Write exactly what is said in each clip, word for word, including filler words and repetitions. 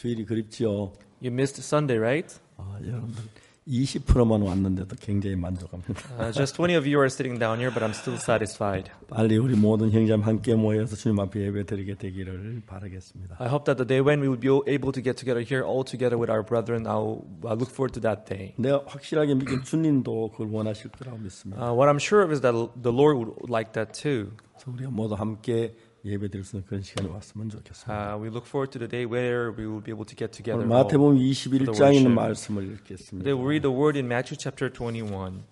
주일이 그립지요. You missed Sunday, right? 아, 여러분들 이십 퍼센트만 왔는데도 굉장히 만족합니다. Uh, just twenty of you are sitting down here, but I'm still satisfied. 빨리 우리 모든 형제님 함께 모여서 주님 앞에 예배드리게 되기를 바라겠습니다. I hope that the day when we will be able to get together here all together with our brethren, I'll, I look forward to that day. 내가 확실하게 믿긴 주님도 그걸 원하실 거라고 믿습니다. Uh, what I'm sure of is that the Lord would like that too. 그래서 우리가 모두 함께 예배드릴 수 있는 그런 시간이 왔으면 좋겠습니다. Uh, we look forward to the day where we will be able to get together. 오늘 마태복음 이십일 장에 있는 말씀을 읽겠습니다. Today we'll read the word in Matthew chapter twenty-one.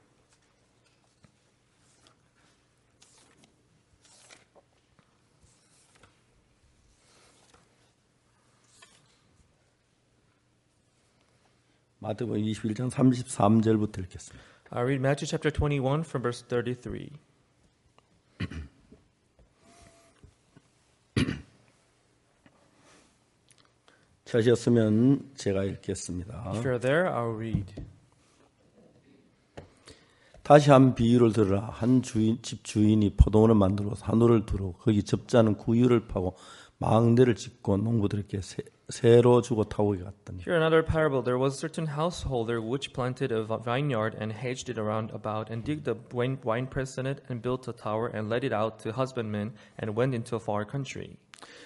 마태복음 이십일 장 삼십삼 절부터 읽겠습니다. I'll read Matthew chapter twenty-one from verse thirty-three. 찾으셨으면 제가 읽겠습니다. If you're there, I'll read. 다시 한 비유를 들으라. 한 주인, 집 주인이 포도원을 만들고 산호를 두르고 거기 접자는 구유를 파고 망대를 짓고 농부들에게 세, 새로 주고 타오게 갔더니. Here another parable. There was a certain householder which planted a vineyard and hedged it around about and digged a wine, winepress in it and built a tower and let it out to husbandmen and went into a far country.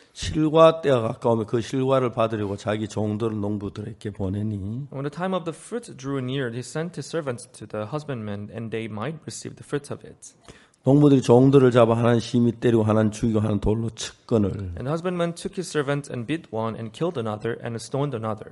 실과 때가 가까우면 그 실과를 받으려고 자기 종들을 농부들에게 보내니 When the time of the fruit drew near, he sent his servants to the husbandmen, and they might receive the fruit of it. 농부들이 종들을 잡아 하나는 심히 때리고 하나는 죽이고 하나는 돌로 쳤거늘. And the husbandman took his servant and beat one and killed another and stoned another.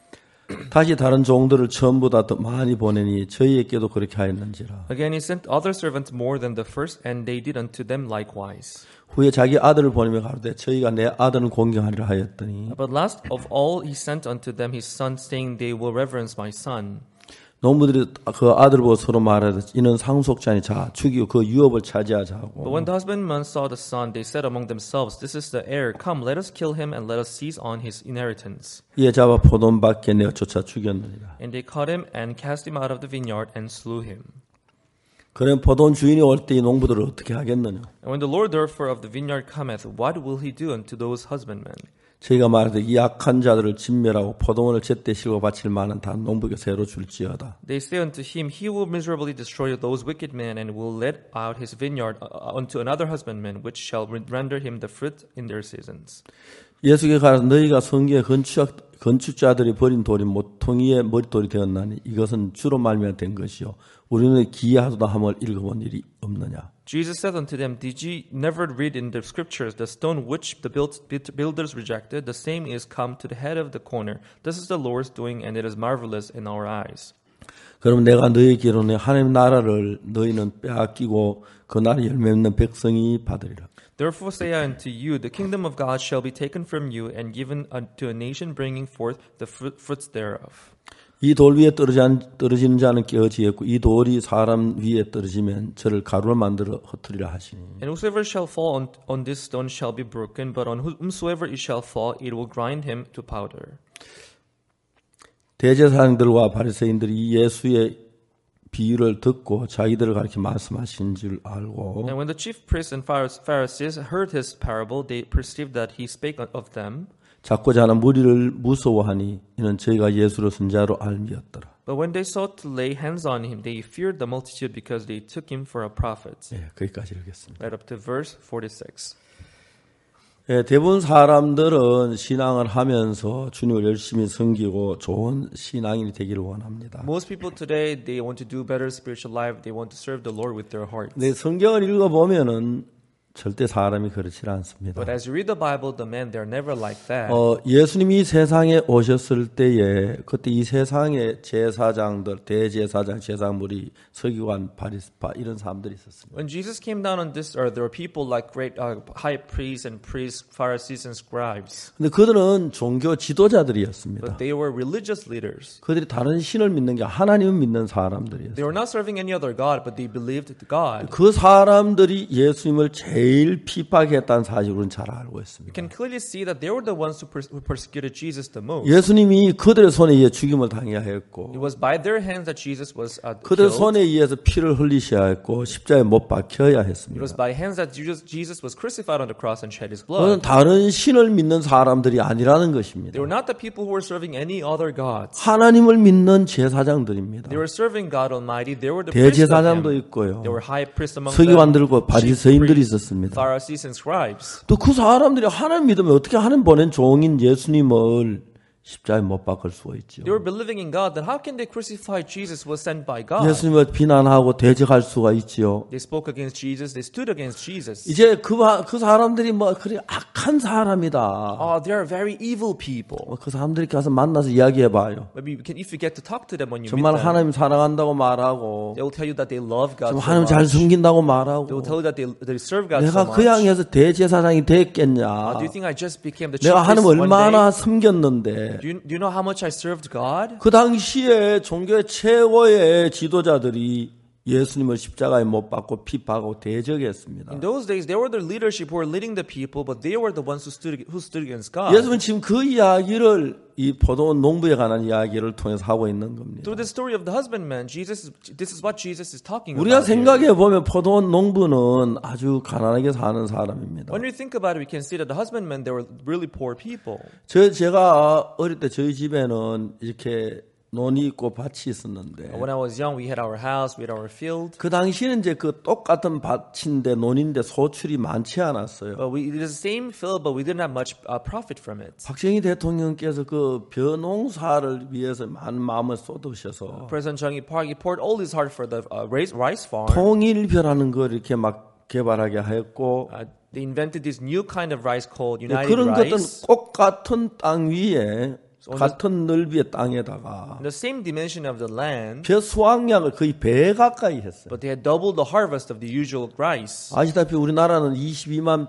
다시 다른 종들을 처음보다 더 많이 보내니 저희에게도 그렇게 하였는지라. Again he sent other servants more than the first, and they did unto them likewise. 후에 자기 아들을 보내며 가로되 저희가 내 아들은 공경하리라 하였더니 But last of all he sent unto them his son, saying, They will reverence my son. 농부들이 그 아들을 보고 서로 말하되 이는 상속자니 자 죽이고 그 유업을 차지하자 하고. But when the husbandmen saw the son, they said among themselves, This is the heir. Come, let us kill him and let us seize on his inheritance. 이에 잡아 포도원 밖에 내어 쫓아 죽였느니라. And they caught him and cast him out of the vineyard and slew him. 그런 포도원 주인이 올 때 이 농부들을 어떻게 하겠느냐? And when the Lord therefore of the vineyard cometh, what will he do unto those husbandmen? 저희가 말하되 이 악한 자들을 진멸하고 포도원을 제때 실고 바칠 만한 다 농부에게 새로 줄지어다. They say unto him, He will miserably destroy those wicked men, and will let out his vineyard unto another husbandman, which shall render him the fruit in their seasons. 예수께 가서 너희가 성경의 건축, 건축자들이 버린 돌이 모퉁이의 머릿돌이 되었나니 이것은 주로 말미암아 된 것이요 우리는 기이하도다 함을 읽어본 일이 없느냐. Jesus said unto them, Did ye never read in the scriptures, the stone which the builders rejected, the same is come to the head of the corner. This is the Lord's doing, and it is marvelous in our eyes. 그럼 내가 너희에게 이르노니 하나님 나라를 너희는 빼앗기고 그 나라 열매 없는 백성이 받으리라. Therefore say I unto you, the kingdom of God shall be taken from you and given unto a nation bringing forth the fruits thereof. 이 돌 위에 떨어지는 자는 깨어지겠고 이 돌이 사람 위에 떨어지면 저를 가루로 만들어 흩으리라 하시니. And whosoever shall fall on, on this stone shall be broken, but on whomsoever it shall fall, it will grind him to powder. 대제사장들과 바리새인들이 이 예수의 비유를 듣고 자기들을 가리켜 말씀하신 줄 알고. And when the chief priests and Pharisees heard his parable, they perceived that he spake of them. 잡고자 하는 무리를 무서워하니 이는 저희가 예수를 선자로 알미었더라. But when they sought to lay hands on him, they feared the multitude because they took him for a prophet. 예, 거기까지 읽겠습니다. Right up to verse forty-six. 예, 대부분 사람들은 신앙을 하면서 주님을 열심히 섬기고 좋은 신앙인이 되기를 원합니다. Most people today, they want to do better spiritual life. They want to serve the Lord with their hearts. 네, 성경을 읽어보면은 절대 사람이 그렇지 않습니다. But as you read the Bible, the men, they're never like that. 어, 예수님이 세상에 오셨을 때에 그때 이 세상의 제사장들, 대제사장, 제사장물이 서기관, 바리새파 이런 사람들이 있었습니다. When Jesus came down on this earth, there were people like great uh, high priests and priests, Pharisees and scribes. 근데 그들은 종교 지도자들이었습니다. But they were religious leaders. 그들이 다른 신을 믿는 게 하나님을 믿는 사람들이었어요. They were not serving any other God, but they believed God. 그 사람들이 예수님을 제일 제일 핍박했다는 사실을 우리는 잘 알고 We 있습니다. can clearly see that they were the ones who, pers- who persecuted Jesus the most. 예수님이 그들의 손에 의해 죽임을 당해야 했고 It was by their hands that Jesus was uh, 그들의 killed. 손에 의해서 피를 흘리셔야 했고 십자가에 못 박혀야 It 했습니다. was by hands that Jesus, Jesus was crucified on the cross and shed his 그건 blood. 다른 신을 믿는 사람들이 아니라는 것입니다. They were not the people who were serving any other gods. 하나님을 믿는 제사장들입니다. They were serving God Almighty. They were the priests of 대제사장도 Him. 있고요. There were high priests among 서기관들과 them, 바리새인들이 chief priests, 있었습니다. Pharisees and scribes. 또 그 사람들이 하나님 믿으면 어떻게 하나님 보낸 종인 예수님을 십자가에 못 박을 수가 있죠. They were believing in God. Then how can they crucify Jesus who was sent by God? 예수님을 비난하고 대적할 수가 있지요. They spoke against Jesus. They stood against Jesus. 이제 그, 그 사람들이 뭐 그래 악한 사람이다. Oh, they are very evil people. 그 사람들이 가서 만나서 이야기해봐요. Maybe we can, if you get to talk to them when you meet 정말 them, 하나님 사랑한다고 말하고 they will tell you that they love God 좀 so 하나님 잘 much. 숨긴다고 They 말하고 will tell you that they, they serve God so 내가 much. 그 향해서 대제사장이 Uh, 됐겠냐. do you think I just became the chief 내가 하나님 priest one 얼마나 day? 섬겼는데 Do you, do you know how much I served God? 그 당시에 종교의 최고의 지도자들이 예수님을 십자가에 못 박고 핍박하고 대적했습니다. In those days, they were the leadership who were leading the people, but they were the ones who stood who stood against God. 예수님은 지금 그 이야기를 이 포도원 농부에 관한 이야기를 통해서 하고 있는 겁니다. Through the story of the husbandman, Jesus, is- this is what Jesus is talking 우리가 about. here. 생각해 보면 포도원 농부는 아주 가난하게 사는 사람입니다. When we think about it, we can see that the husbandmen, they were really poor people. 저 제가 어릴 때 저희 집에는 이렇게 논이 있고 밭이 있었는데 When I was young, we had our house, we had our field. 그 당시에는 이제 그 똑같은 밭인데 논인데 소출이 많지 않았어요. But we, it is the same field, but we didn't have much uh, profit from it. 박정희 대통령께서 그 벼농사를 위해서 많은 마음을 쏟으셔서 President Chung Il-park, he poured all his heart for the uh, rice, rice farm. 통일벼라는 걸 이렇게 막 개발하게 했고 Uh, they invented this new kind of rice called 네, United 그런 것들은 Rice. 꼭 같은 땅 위에 So 같은 넓이의 땅에다가 In the same dimension of the land, 벼 수확량을 거의 배 가까이 했어요. but they had doubled the harvest of the usual rice. 아시다시피 우리나라는 이십이만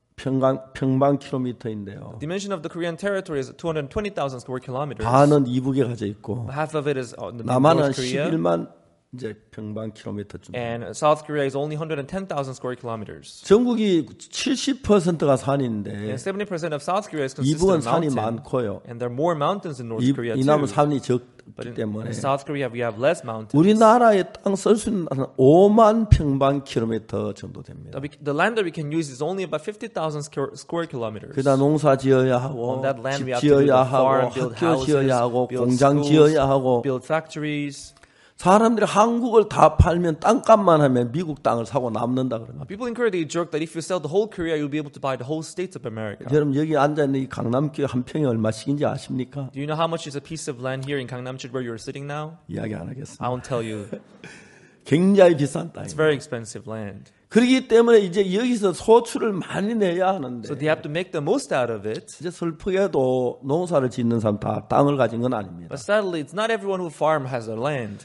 평방, 평방 킬로미터인데요. Dimension of the Korean territory is two hundred twenty thousand square kilometers. 반은 이북에 가져 있고 Half of it is on the 남한은 North Korea, 십일만 이제 평방 킬로미터쯤. and South Korea is only one hundred ten thousand square kilometers. 전국이 칠십 퍼센트가 산인데 And seventy percent of South Korea is consisted 이북은 of 산이 mountain, 많고요. and there are more mountains in North 이, Korea 이 남은 too. 산이 적기 But in, 때문에 in South Korea, we have less mountains. 우리나라의 땅 쓸 수 있는 땅은 오만 평방 킬로미터 정도 됩니다. The, the land that we can use is only about fifty thousand square, square kilometers. 그다 농사 지어야 하고 On that land, 집 we have to build 지어야 a farm, 하고 build 학교 houses, 지어야 하고 build 공장 schools, 지어야 하고 build factories. 사람들이 한국을 다 팔면 땅값만 하면 미국 땅을 사고 남는다 그럽니다. People in Korea, they joke that if you sell the whole Korea, you'll be able to buy the whole states of America. 여러분 여기 앉아 있는 이 강남교 한 평이 얼마씩인지 아십니까? Do you know how much is a piece of land here in Gangnam-chit where you're sitting now? 이야기 안 하겠습니다. I won't tell you. 굉장히 비싼 It's 땅입니다. very expensive land. 그렇기 때문에 이제 여기서 소출을 많이 내야 하는데 So they have to make the most out of it. 이제 슬프게도 농사를 짓는 사람 다 땅을 가진 건 아닙니다. But sadly, it's not everyone who farm has a land.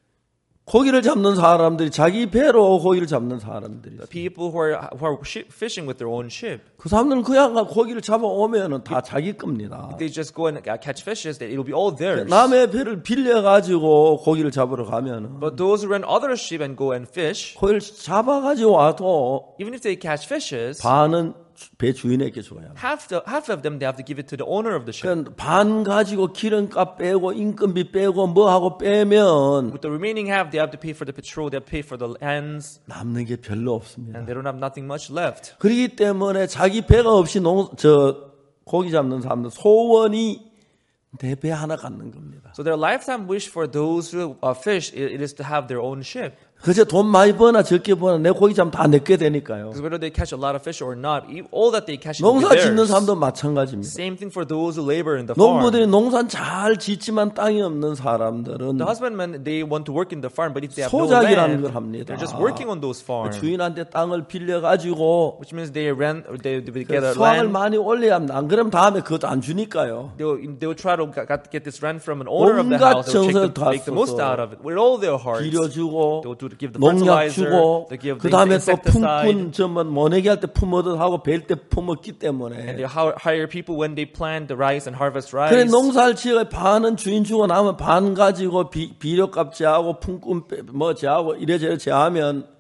고기를 잡는 사람들이 자기 배로 고기를 잡는 사람들이 있어요. The people who are, who are ship, fishing with their own ship, 그 사람들은 그냥 고기를 잡아오면은 다 자기 겁니다. they just go and uh, catch fishes. That it'll be all theirs. 남의 배를 빌려 가지고 고기를 잡으러 가면은 But those who rent other ship and go and fish, 고기를 잡아 가지고 와도 even if they catch fishes, 반은 배 주인에게 줘야 돼. half the half of them they have to give it to the owner of the ship. 그러니까 반 가지고 기름값 빼고 인건비 빼고 뭐 하고 빼면 With the remaining half, they have to pay for the petrol, they have to pay for the lands, 남는 게 별로 없습니다. and they don't have nothing much left. 그렇기 때문에 자기 배가 없이 농, 저 고기 잡는 사람들 소원이 내 배 하나 갖는 겁니다. So their lifetime wish for those who uh, fish it, it is to have their own ship. 그저 돈 많이 버나 적게 버나 내 고기 잡으면 다 내게 되니까요. Because whether they catch a lot of fish or not, e- all that they catch will be 농사 짓는 theirs. 사람도 마찬가지입니다. Same thing for those who labor in the farm. 농부들이 농사 잘 짓지만 땅이 없는 사람들은 The husbandmen, they want to work in the farm, but if they have no 소작이라는 land, 걸 합니다. they're just working on those farms. 주인한테 땅을 빌려 가지고 Which means they rent, or they, they get a 수확을 land. 많이 올려야 합니다. 안 그러면 다음에 그것도 안 주니까요. They'll, they'll try to get, get this rent from an owner of the 온갖 house. They'll 정성을 check to 다 make the most 써서 out of it with all their hearts. 빌려주고 They'll do, give the 농약 fertilizer. 주고 They give 그 the 다음에 또 insecticide. 품꾼 저뭐 모내기 할 때 품어듯 하고 벨 때 품었기 And 때문에 they hi- hire people when they plant the rice and harvest 그래 rice. 농사를 지어 반은 주인 주고 나면 반 가지고 비, 비료값 제하고 품꾼 빼- 뭐 제하고 이래저래 제하면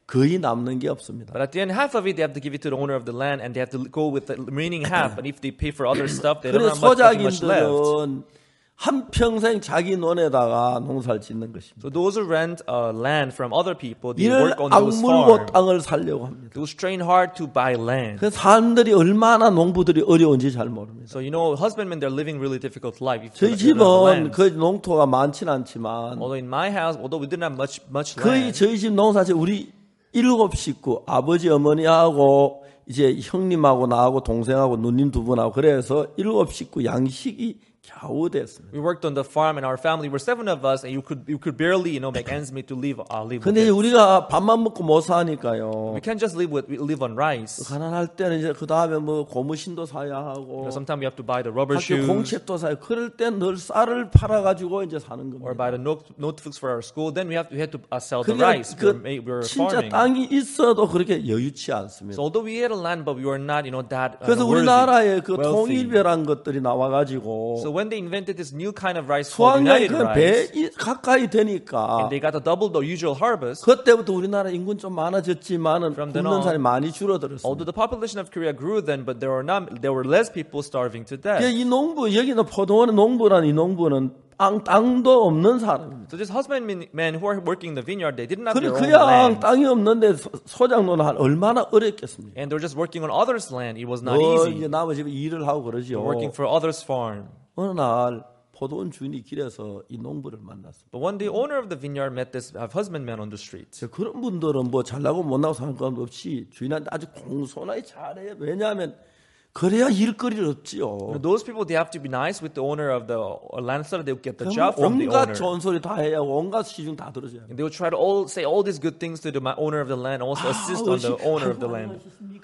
거의 남는 게 없습니다. But at the end, half of it they have to give it to the owner of the land, and they have to go with the remaining half. And if they pay for other stuff, they don't 그래서 have much, much left. 소작인들은 한 평생 자기 논에다가 농사를 짓는 것입니다. So those who rent uh, land from other people, they 이를 work on those 악물고 farms. 땅을 살려고 합니다. They will strain hard to buy land. 그 사람들이 얼마나 농부들이 어려운지 잘 모릅니다. So you know, husbandmen they're living really difficult life. If 저희 they don't have 집은 land. 그 농토가 많지는 않지만 Although in my house, although we didn't have much much 거의 land, 저희 집 농사지 우리 일곱 식구 아버지 어머니하고 이제 형님하고 나하고 동생하고 누님 두 분하고 그래서 일곱 식구 양식이 겨우 됐습니다. we worked on the farm, and our family were seven of us, and you could you could barely you know make ends meet to live uh, live. With 근데 it. 우리가 밥만 먹고 못 사니까요. We can't just live with we live on rice. 가난할 때는 이제 그 다음에 뭐 고무신도 사야 하고 You know, sometimes we have to buy the rubber 학교 shoes 공책도 사요. 그럴 땐 늘 쌀을 팔아가지고 이제 사는 or 겁니다. buy the note, notebooks for our school. Then we have to we had to uh, sell the 그러니까 rice. We were, 그 ma- we were 진짜 farming. 땅이 있어도 그렇게 여유치 않습니다. So although we had a land, but we were not you know that uh, 그래서 worthy, 우리나라에 그 wealthy. 통일벼란 것들이 나와가지고 So when they invented this new kind of rice called 수확량이 United 그 rice, 배 가까이 되니까 and they got to double the usual harvest. 그때부터 우리나라 인구는 좀 많아졌지만은 From then 굶는 on, 사람이 많이 줄어들었습니다. Although the population of Korea grew then, but there were not there were less people starving to death. 이 농부 여기는 포도원의 농부란 이 농부는 땅, 땅도 없는 사람입니다. So these husbandmen men who are working in the vineyard, they didn't have 그래 their own 그냥 land, 땅이 없는데 소- 소작농은 한 얼마나 어렵겠습니까? and they're just working on others' land. It was not 어, easy. 이제 남의 집에 일을 하고 그러죠. Working for others' farm. 어느 날 포도원 주인이 길에서 이 농부를 만났습니다. But one day, owner of the vineyard met this uh, husbandman on the street. 그런 분들은 뭐 잘나고 못나고 상관없이 주인한테 아주 공손하게 잘해요. 왜냐하면 그래야 일거리를 얻지요. Those people, they have to be nice with the owner of the land so that they will get the 그럼 job from the 온갖 owner. 좋은 소리 다 해야 하고 온갖 시중 다 들어줘야 And they will try to all say all these good things to the ma- owner of the land, also assist on the owner of the land.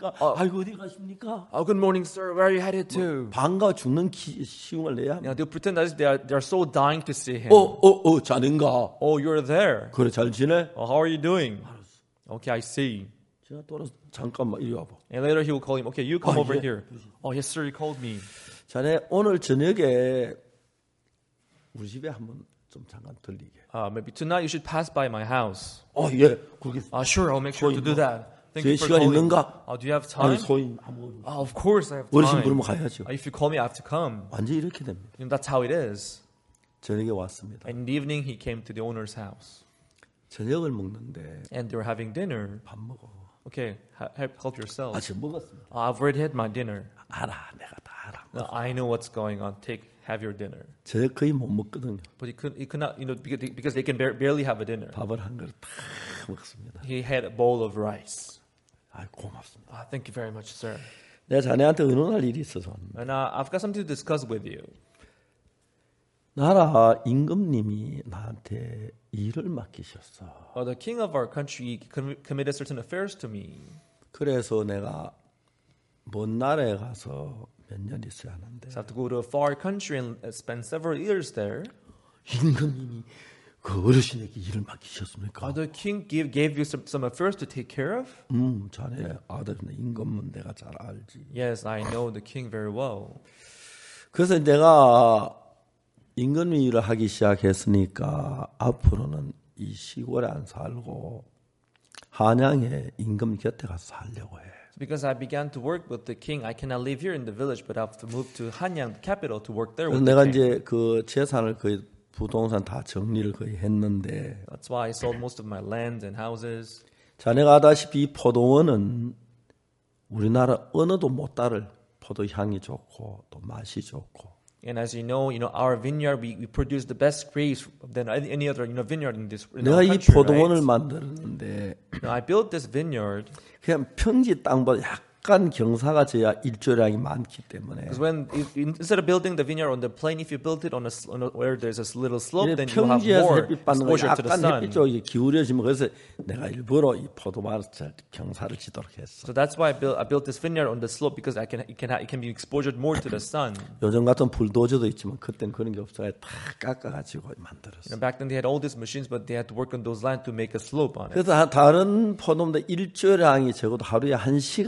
아이고 어디 가십니까? Oh, good morning, sir. Where are you headed to? 반가워 죽는 기, 시음을 내야 You 합니다. know, they'll pretend as if they are they are so dying to see him. 어어어 자는가? Oh, you're there. 그래 잘 지내? Oh, how are you doing? Okay, I see. 제가 돌아서 잠깐만 이리 와봐. And later he will call him. Okay, you come Oh, over yeah. here. Oh, yes, sir. You called me. 자네 오늘 저녁에 우리 집에 한번 좀 잠깐 들리게. Uh, maybe tonight you should pass by my house. 어 예, 그렇게. Uh, sure, I'll make sure to do that. Thank 제 you for 시간 calling. 있는가? Uh, do you have 아니 time? 소인 아무 Oh, of course I have 어르신 time. 부르면 가야죠. Uh, if you call me, I have to come. 완전 히 이렇게 됩니다. You know, that's how it is. 저녁에 왔습니다. And in the evening, he came to the owner's house, 저녁을 먹는데 and they were having dinner. 밥 먹어. Okay, ha- help, help yourself. 아직 먹었습니다. Uh, I've already had my dinner. 알아, 내가 다 알아. Uh, I know what's going on. Take, have your dinner. 저녁 거의 못 먹거든요. But he could, he could not, you know, because they, because they can bar- barely have a dinner. 밥을 한 그릇 다 먹습니다. He had a bowl of rice. 아, 고맙습니다. Uh, thank you very much, sir. 내가 자네한테 의논할 일이 있어서 왔는데. And uh, I've got something to discuss with you. 나라 임금님이 나한테 일을 맡기셨어. Uh, the king of our country com- committed certain affairs to me. 그래서 내가 먼 나라에 가서 몇 년 있어야 하는데 So I have to go to a far country and uh, spend several years there. 임금님이 그 어르신에게 일을 맡기셨습니까? Uh, the king gave, gave you some, some affairs to take care of? 음, 자네 아들인데 임금은 내가 잘 알지. Yes, I know the king very well. 그래서 내가 임금 일을 하기 시작했으니까 앞으로는 이 시골에 안 살고 한양에 임금 곁에 가서 살려고 해. Because I began to work with the king, I cannot live here in the village, but I have to move to Hanyang, the capital, to work there 그래서 with the 내가 king. 이제 그 재산을 거의 부동산 다 정리를 거의 했는데 That's why I sold most of my land and houses. 자네가 아다시피 이 포도원은 우리나라 어느도 못 따를 포도 향이 좋고 또 맛이 좋고 And as you know, you know our vineyard, we, we produce the best grapes than any other, you know, vineyard in this in 내가 our 이 country. 포도원을 Right? 만들었는데 Now, I built this vineyard 그냥 평지 땅보다 약간 경사가 져야 일조량이 많기 때문에 because when if, instead of building the vineyard on the plain, if you build it on a, s- on a where there's a little slope, 이래 then you have 평지에서 more 햇빛 받는 거 exposure to the 약간 sun. 햇빛 쪽이 기울여지면 그래서 내가 일부러 이 포도밭을 경사를 지도록 했어. So that's why I built I built this vineyard on the slope because I can it can ha- it can be exposed more to the sun. 요즘 같은 불도저도 있지만 그때는 그런 게 없어요. 다 깎아가지고 You 만들었어. know, back then they had all these machines, but they had to work on those land to make a slope on it. 그래서 다- 다른 포도인데 일조량이 적어도 하루에 한 시간 이상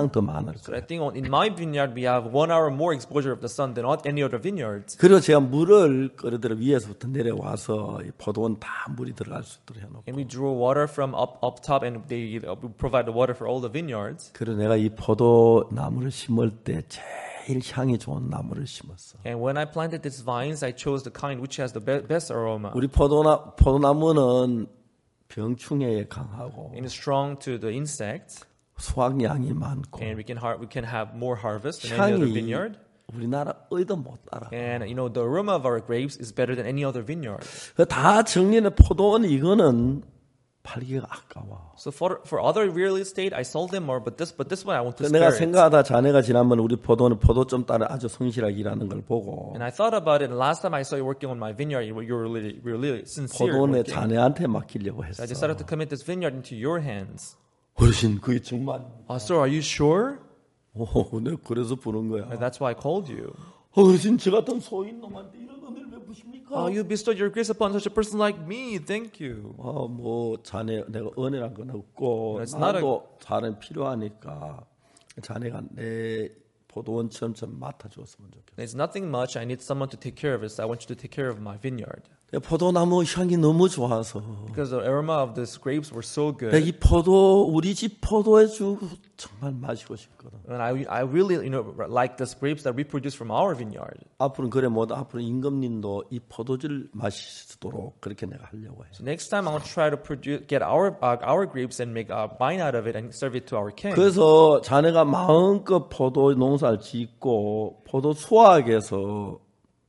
항상 더 많을 So 거예요. I think on- in my vineyard we have one hour more exposure of the sun than on any other vineyards. 그리고 제가 물을 끌어들여 위에서부터 내려와서 이 포도원 다 물이 들어갈 수 있도록 해놓고 And we draw water from up up top, and they uh, provide the water for all the vineyards. 그리고 내가 이 포도 나무를 심을 때 제일 향이 좋은 나무를 심었어. And when I planted these vines, I chose the kind which has the be- best aroma. 우리 포도나 포도나무는 병충해에 강하고 And it's strong to the insects, 수확량이 많고 and we can har- we can have more harvest than any other 향이 vineyard. 우리나라 어디도 못 따라. And you know the aroma of our grapes is better than any other vineyard. 다 정리는 포도원 이거는 팔기가 아까워. So for for other real estate, I sold them more, but this but this one I want to 내가 spare it. 생각하다 자네가 지난번 우리 포도는 포도 좀 따라 아주 성실하게 일하는 걸 보고 And I thought about it. And last time I saw you working on my vineyard, you were you were really really sincere. 포도원에 working. 자네한테 맡기려고 So 했어. I decided to commit this vineyard into your hands. 어르신 그게 정말 Uh, sir, are you sure? 오, 내가 그래서 부른 거야. Uh, That's why I called you. 어르신 저 같은 소인 놈한테 이런 은혜를 베푸십니까? Oh, you bestowed your grace upon such a person like me. Thank you. 어, 뭐 자네 내가 은혜란 건 없고 It's not 나도 자네 필요하니까 자네가 내 포도원처럼 좀 맡아주었으면 좋겠어. There's nothing much. I need someone to take care of it. So I want you to take care of my vineyard. 포도나무 향이 너무 좋아서 Because the aroma of these grapes were so 내가 good. 이 포도 우리 집 포도의 주 정말 마시고 싶거든. And I, I really, you know, like these grapes that we produce from our vineyard. 앞으로는 그래 뭐 앞으로 임금님도 이 포도주를 마시도록 그렇게 내가 하려고 해. So next time I'll try to produce, get our uh, our grapes and make uh, wine out of it and serve it to our king. 그래서 자네가 마음껏 포도 농사를 짓고 포도 수확해서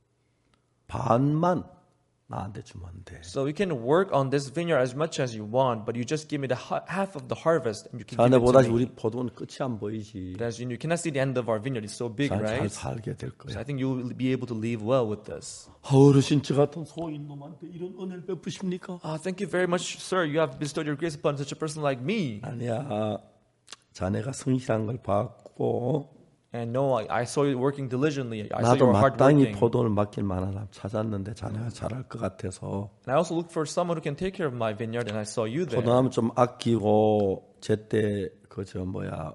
반만 나한테 주면 돼. So you can work on this vineyard as much as you want, but you just give me the ha- half of the harvest, and you can give it 자네보다 to me. 우리 포도는 끝이 안 보이지. But as you, you cannot see the end of our vineyard; it's so big, 잘, 잘 right? 살게 될 So 거야. I think you will be able to live well with this. 아, 어르신 저 같은 소인 놈한테 이런 은혜를 베푸십니까? Ah, thank you very much, sir. You have bestowed your grace upon such a person like me. 아니야. 자네가 성실한 걸 봤고 And no, I, I saw you working diligently. I saw 나도 you were 마땅히 hardworking. 포도를 맡길 만한 사람 찾았는데 자네가 잘할 것 같아서 And I also looked for someone who can take care of my vineyard, and I saw you there. 포도나무 좀 아끼고 제때 그 저 뭐야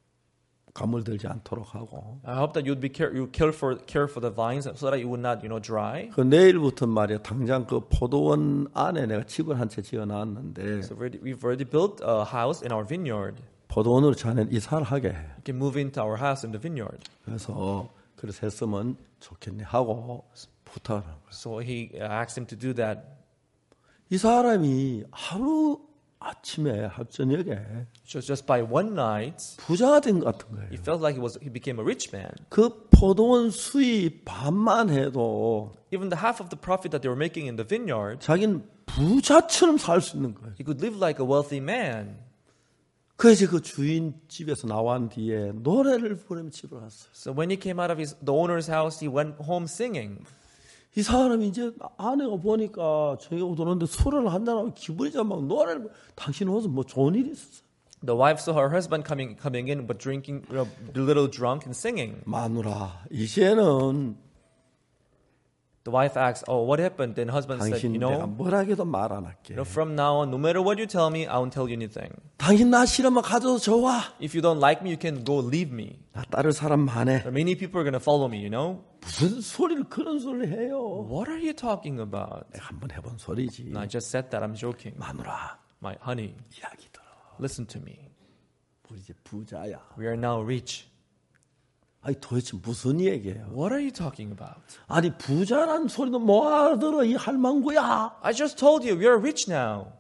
가물 들지 않도록 하고 I hope that you'd be care, you care for care for the vines so that it would not, you know, dry. 그 내일부터 말이야 당장 그 포도원 안에 내가 집을 한 채 지어 놨는데 So we've already, we've already built a house in our vineyard. 포도원으로 자네는 이사를 하게 해. You can move into our house in the vineyard. 그래서 그래서 했으면 좋겠네 하고 부탁을 한 거야. So he uh, asked him to do that. 이 사람이 하루 아침에 하루 저녁에 So just by one night, 부자가 된 것 같은 거예요. he felt like he was he became a rich man. 그 포도원 수입 반만 해도 Even the half of the profit that they were making in the vineyard, 자기는 부자처럼 살 수 있는 거예요. he could live like a wealthy man. 그래서 그 주인 집에서 나온 뒤에 노래를 부르며 집을 갔어요. So when he came out of his the owner's house, he went home singing. 이 사람이 이제 아내가 보니까 저녁에 들어오는데 술을 한잔하고 기분이 좀 막 노래를 부르- 당신 옷은 뭐 좋은 일이 있었어. The wife saw her husband coming coming in, but drinking, you know, a little drunk and singing. 마누라 이제는 The wife asked, "Oh, what happened?" Then husband said, 당신 "You 내가 know, 뭐라 해도 말 안 할게. you know, from now on, no matter what you tell me, I won't tell you anything. 당신 나 싫으면 가져도 좋아. If you don't like me, you can go leave me. 나 따를 사람 많네. Many people are gonna follow me. You know, 무슨 소리를 그런 소리를 해요. what are you talking about?" 내가 한번 해본 소리지. And I just said that. I'm joking. 마누라 My honey, 이야기 들어. listen to me. 우리 이제 부자야. We are now rich. 아니 도대체 무슨 얘기예요? What are you talking about? 아니 부자란 소리는 뭐 알아들어 이 할망구야. I just told you we are rich now.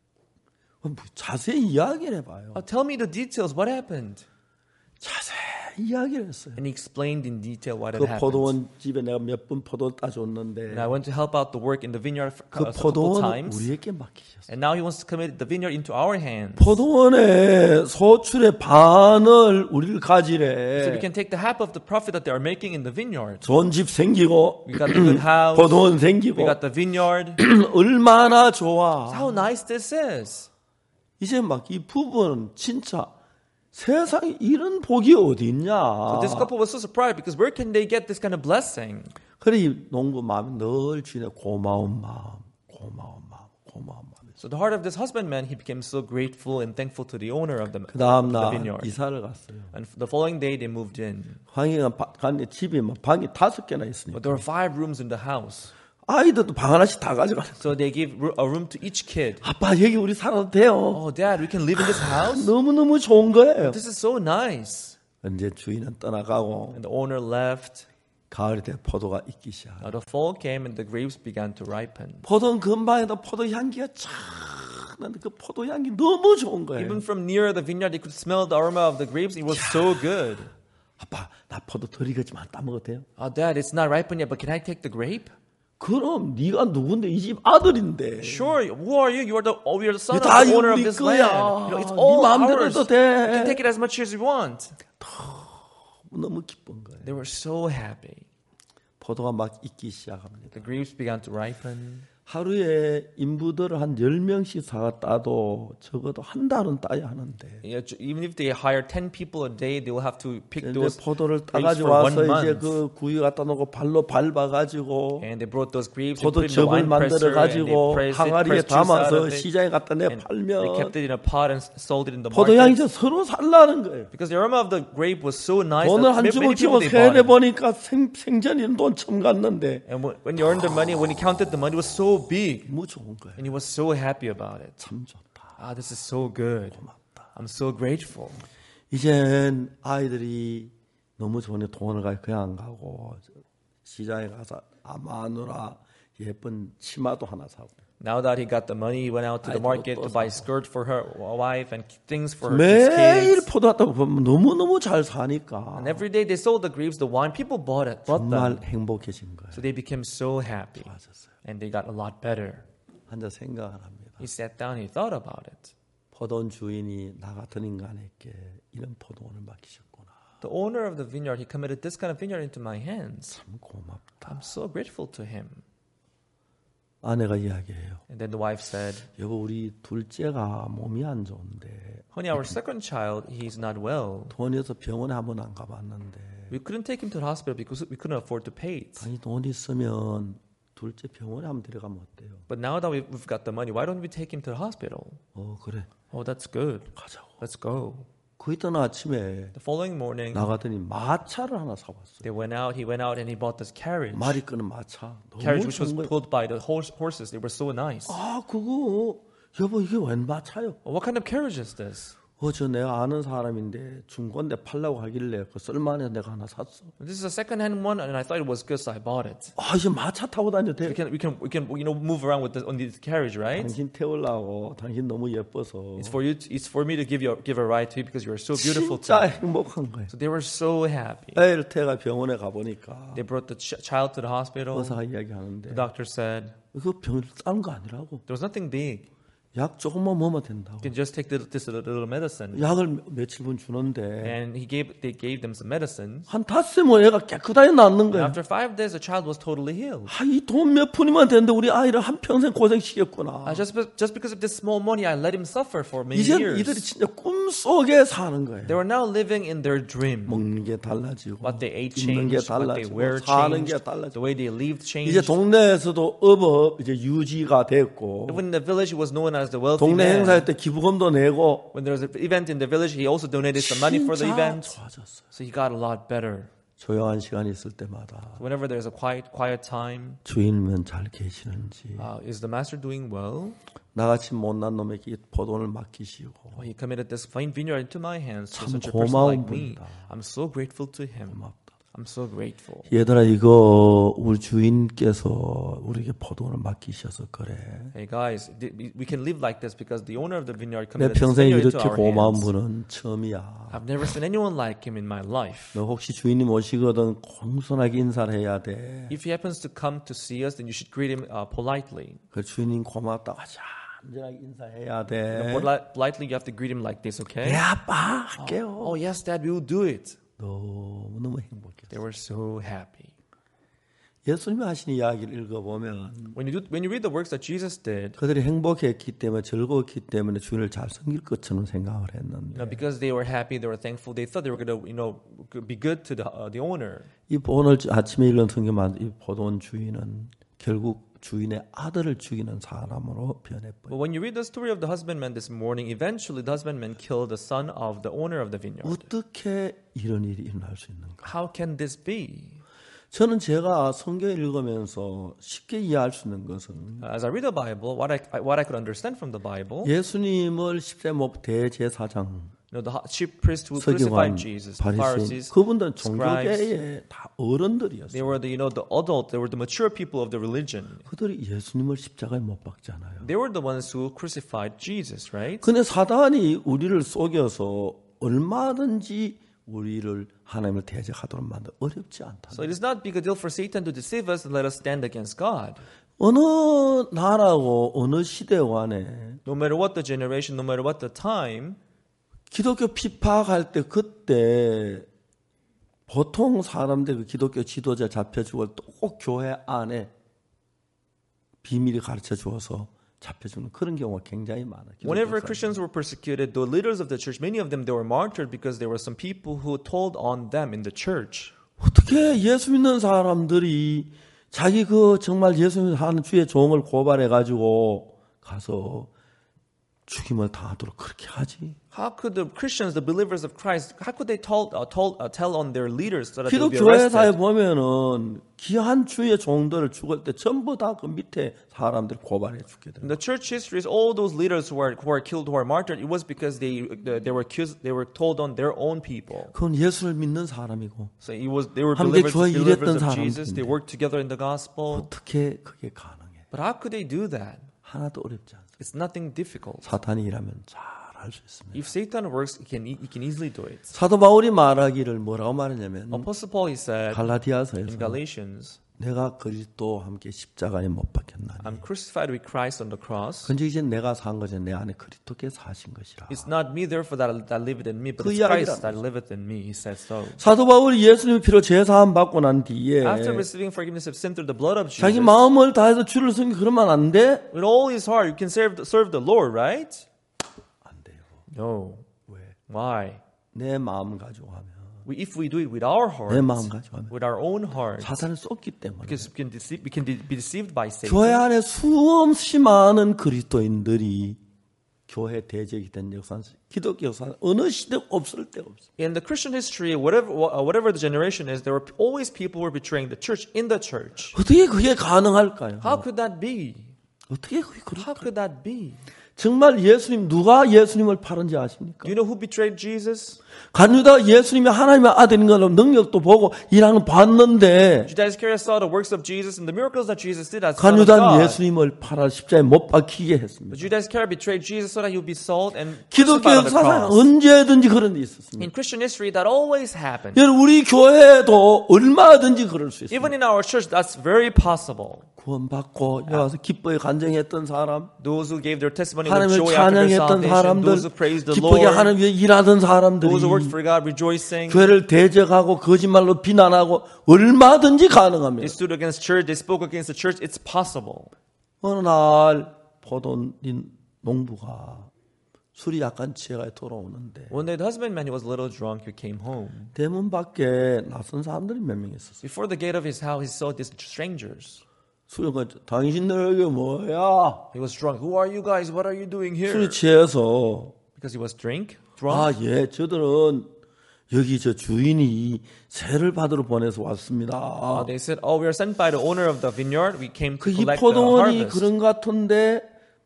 뭐 자세히 이야기를 해봐요. Uh, tell me the details. What happened? 자세히 이야기를 했어요. And he explained in detail what had 그 happened. 포도원 집에 내가 몇 분 포도 따줬는데 And I went to help out the work in the vineyard for 그 a couple 포도원 times. 우리에게 맡기셨어요. And now he wants to commit the vineyard into our hands. 포도원의 소출의 반을 우리를 So we 가지래. can take the half of the profit that they are making in the vineyard. 좋은 집 생기고 We got the good house. 포도원 We 생기고 got the vineyard. 얼마나 좋아. How nice this is. 이제 막 이 부부는 진짜 세상에 이런 복이 어디 있냐. So this couple was so surprised because where can they get this kind of blessing? 그래 이 농부 마음이 늘 주인의 고마운 마음, 고마운 마음, 고마운 마음이 So the heart of this husbandman, he became so grateful and thankful to the owner of the, 그 다음 the 날 vineyard. 이사를 갔어요. And the following day, they moved in. 황희가 간 집이 막 방이 다섯 개나 But 있으니까 there were five rooms in the house. 아이들도 방 하나씩 다 가져가는. So they gave ru- a room to each kid. 아빠 여기 우리 살아도 돼요. Oh, Dad, we can live in this house? 너무 너무 좋은 거예요. This is so nice. 이제 주인은 떠나가고 And the owner left. 가을이 돼 포도가 익기 시작. Now the fall came and the grapes began to ripen. 포도는 근방에도 포도 향기가 쫙 나는데 그 포도 향기 너무 좋은 거예요. Even from near the vineyard, they could smell the aroma of the grapes. It was so good. 아빠 나 포도 덜 익었지만 따먹어도 돼요? Oh, Dad, it's not ripened yet, but can I take the grape? 그럼 네가 누군데 이 집 아들인데. Sure. Who are you? You are the, oh, you are the son of 다 the owner of 우리 this 거야. land. You know, it's 네 all 마음대로 ours. 해도 돼. You can take it as much as you want. 너무 기쁜 거예요. They were so happy. 포도가 막 익기 시작합니다. The grapes began to ripen. 하루에 인부들을 한 열 명씩 사가 따도 적어도 한 달은 따야 하는데 Yeah, even if they hire ten people a day, they will have to pick 이제 those 포도를 grapes 따가지고 for one 와서 이제 month. 그 구유 갖다 놓고 발로 밟아가지고 And they brought those grapes and 포도 put it in the 즙을 wine presser and they 만들어가지고 pressed it, 항아리에 pressed juice out 담아서 of it. 시장에 갖다 내 And they kept 팔면 it in a pot and sold it in the 포도 향이 market. 서로 살라는 거예요. Because the aroma of the grape was so nice 돈을 that 한 many 주먹 people 치고 they bought 세네 it. 보니까 생, 생전이 돈 처음 갔는데 And when when you earned the money, when you counted the money, it was so big. 너무 좋은 거예요. And he was so happy about it. 참 좋다. Ah, this is so good. 고맙다. I'm so grateful. 이젠 아이들이 너무 좋으니 돈을 가 그냥 안 가고 시장에 가서 아마누라 예쁜 치마도 하나 사고 Now that he got the money, he went out to the market to buy a skirt for her wife and things for his 매일 kids. 포도 왔다고 보면 너무너무 잘 사니까 And every day they sold the grapes, the wine. People bought it, bought 정말 them. 행복해진 거예요. So they became so happy. 좋아졌어요. And they got a lot better. 앉아 생각을 합니다. He sat down, he thought about it. 포도원 주인이 나 같은 인간에게 이런 포도원을 맡기셨구나. The owner of the vineyard, he committed this kind of vineyard into my hands. 참 고맙다. I'm so grateful to him. 아내가 이야기해요. And then the wife said, 여보 우리 둘째가 몸이 안 좋은데 honey, our second child, he's not well. 돈이 없어 병원에 한 번 안 가봤는데 We couldn't take him to the hospital because we couldn't afford to pay it. 당연히 돈 있으면 둘째 병원에 한번 데려가면 어때요? But now that we've, we've got the money, why don't we take him to the hospital? 어 그래 Oh, that's good. 가자고. Let's go. 그 있던 아침에 The following morning, 나가더니 마차를 하나 사왔어요. they went out. He went out and he bought this carriage. 말이 끄는 마차. 너무 Carriage which was 좋은 거예요. pulled by the horse, horses. They were so nice. 아 그거 여보 이게 웬 마차요? Well, what kind of carriage is this? 어저 내가 아는 사람인데 중고인데 팔라고 하길래 그 쓸만해서 내가 하나 샀어. This is a second-hand one, and I thought it was good, so I bought it. 아 이제 마차 타고 다녀도 돼. We can, we can, we can, you know, move around with this on this carriage, right? 당신 태우려고 당신 너무 예뻐서 It's for you. To, it's for me to give you, give a ride to you because you are so beautiful. 진짜 To me. 행복한 거예요. So they were so happy. 애를 태가 병원에 가보니까 They brought the ch- child to the hospital. 의사가 The 이야기하는데 doctor said 그 병을 싸는 거 아니라고. there was nothing big. 약 조금만 먹으면 된다고. You can just take the, this little medicine. 약을 며칠 분 주는데 And he gave, they gave them some medicine. 한 닷새 뭐 애가 깨끗하게 낫는 And 거야. after five days, the child was totally healed. 아, 이 돈 몇 푼이면 되는데 우리 아이를 한 평생 고생시켰구나. Uh, just, be- just because of this small money, I let him suffer for many 이제 years. 이들이 진짜 꿈속에 사는 거예요. They were now living in their dream. 먹는 게 달라지고 What they ate 입는 게 changed, what they 달라지고 wear 사는 게 changed, 달라지고 the way they lived 이제 changed. 동네에서도 업업 이제 유지가 됐고 Even in the village, he was known as the wealthy 동네 man. 행사할 때 기부금도 내고 When there was an event in the village, he also donated some money for the 진짜 event. 좋아졌어요. So he got a lot better. 조용한 시간이 있을 때마다 Whenever there's a quiet, quiet time, 주인은 잘 계시는지 uh, is the master doing well? 나같이 못난 놈에게 포도를 맡기시고 Well, he committed this fine vineyard into my hands to 참 such a person 고마운 like me. 분이다. I'm so grateful to him. 고맙다. I'm so grateful. 얘들아 이거 우리 주인께서 우리에게 포도를 맡기셔서 그래. Hey guys, th- we we can live like this because the owner of the vineyard 내 committed this 평생에 vineyard into 이렇게 our 고마운 hands. 분은 처음이야. I've never seen anyone like him in my life. 너 혹시 주인님 오시거든 공손하게 인사를 해야 돼. If he happens to come to see us, then you should greet him uh, politely. 그 주인님 고맙다고 잔잔하게 인사해야 돼. Poli- politely, you have to greet him like this, okay? 네 아빠 할게요. Oh yes, Dad, we will do it. 너무 너무 행복해. They were so happy. 예수님이 하신 이야기를 읽어보면 When you do, when you read the works that Jesus did, 그들이 행복했기 때문에 즐거웠기 때문에 주인을 잘 섬길 것처럼 생각을 you 했는데 know, because they were happy, they were thankful, they thought they were going to, you know, be good to the uh, the owner. 이 오늘 아침에 읽은 성경만 이 포도원 주인은 결국 주인의 아들을 죽이는 사람으로 변해버려. But when you read the story of the husbandman this morning, eventually the husbandman killed the son of the owner of the vineyard. 어떻게 이런 일이 일어날 수 있는가? How can this be? 저는 제가 성경을 읽으면서 쉽게 이해할 수 있는 것은 As I read the Bible, what I what I could understand from the Bible, 예수님을 십자가에 못 대제사장 you know, the chief priest who 서기관, crucified Jesus, the 바리새인 Pharisees, 그분들은 scribes, 종교계의 다 they 어른들이었어요. were the you know the adult, they were the mature people of the religion. 그들이 예수님을 십자가에 못 박잖아요. They were the ones who crucified Jesus, right? 근데 사단이 우리를 속여서 얼마든지 우리를 하나님을 대적하도록 만들 어렵지 않다. So it is not big a deal for Satan to deceive us and let us stand against God. 어느 나라고 어느 시대관에 No matter what the generation, no matter what the time, 기독교 핍박할 때 그때 보통 사람들 그 기독교 지도자 잡혀 죽을 때 꼭 교회 안에 비밀이 가르쳐 주어서 잡혀주는 그런 경우가 굉장히 많아요. whenever Christians were persecuted, the leaders of the church, many of them, they were martyred because there were some people who told on them in the church. 어떻게 예수 믿는 사람들이 자기 그 정말 예수 하는 주의 종을 고발해 가지고 가서 죽임을 당하도록 그렇게 하지? How could the Christians, the believers of Christ, how could they tell, uh, tell, uh, tell on their leaders so that they would be 기독교회사에 arrested? 보면은 귀한 주의 종들을 죽을 때 전부 다 그 밑에 사람들이 고발해 죽게 In 돼요. the church histories, all those leaders who were who were killed, who were martyred, it was because they they were accused, they were told on their own people. 그건 예수를 믿는 사람이고 So it was they were 함께 believers, 교회 believers 일했던 of Jesus. They 사람들인데. worked together in the gospel. 어떻게 그게 가능해? But how could they do that? 하나도 어렵지 않습니다. It's nothing difficult. 사탄이 일하면 잘 할 수 있습니다. If Satan works, he can he can easily do it. 사도 바울이 말하기를 뭐라고 말하냐면 Apostle Paul he said in 갈라디아서에서 Galatians, 내가 그리스도와 함께 십자가에 못 박혔나니 I'm crucified with Christ on the cross. 근데 이제 내가 산 것은 내 안에 그리스도께서 사신 것이라. It's not me therefore that, that liveth in me, but 그 it's 이야기라는 Christ that liveth in me. He said so. 사도 바울이 예수님의 피로 제사함 받고 난 뒤에 After receiving forgiveness of sin through the blood of Jesus, 자기 마음을 다해서 주를 섬기 그러면 안 돼? with all his heart, you can serve the, serve the Lord, right? 안 돼요. No. 왜? Why? 내 마음 가지고 하면 We, if we do it with our heart, 내 마음 가지고 하면 with our own heart, 사탄을 쏟기 때문에 because we can deceive, we can de- be deceived by Satan. 교회 안에 수없이 많은 그리스도인들이 교회 대적이 된 역사는 기독교 역사는 어느 시대 없을 데가 없어요. In the Christian history, whatever uh, whatever the generation is, there were always people who were betraying the church in the church. 어떻게 그게 가능할까요? How could that be? 어떻게 그게 그럴까요? How could that be? 정말 예수님 누가 예수님을 팔은지 아십니까? Do you know who betrayed Jesus? 간유다가 예수님이 하나님의 아들인 걸로 능력도 보고 일하는 봤는데 Judas Iscariot saw the works of Jesus and the miracles that Jesus did as Son of 간유다는 God. 예수님을 팔아 십자가에 못 박히게 했습니다. But Judas Iscariot betrayed Jesus so that he would be sold and 기독교 crucified on the 역사상 cross. 언제든지 그런 일이 있었습니다. In Christian history, that always happened. 여러분 우리 교회도 얼마든지 그럴 수 있습니다. Even in our church, that's very possible. 구원받고 여기 와서 기뻐에 간증했던 사람, Those who gave their testimony with 하나님을 joy after their 찬양했던 salvation, 사람들, those who praised the 기쁘게 Lord, 하나님 위해 일하던 사람들이 those who worked for God rejoicing. 교회를 대적하고 거짓말로 비난하고 얼마든지 가능합니다. They stood against church, they spoke against the church. It's possible. 어느 날 포도인 농부가 술이 약간 취해가 돌아오는데 One day the husbandman, he was a little drunk, he came home. 대문 밖에 낯선 사람들이 몇 명 있었어요. Before the gate of his house, he saw these strangers. 술이가 당신들 여기 뭐야? He was drunk. Who are you guys? What are you doing here? 술이 취해서 Because he was drink, 아, drunk. 예, 저들은 여기 저 주인이 세를 받으러 보내서 왔습니다. Uh, they said, "Oh, we are sent by the owner of the vineyard. We came to 그 이 collect the 포도원이 harvest." 그런 것 같은데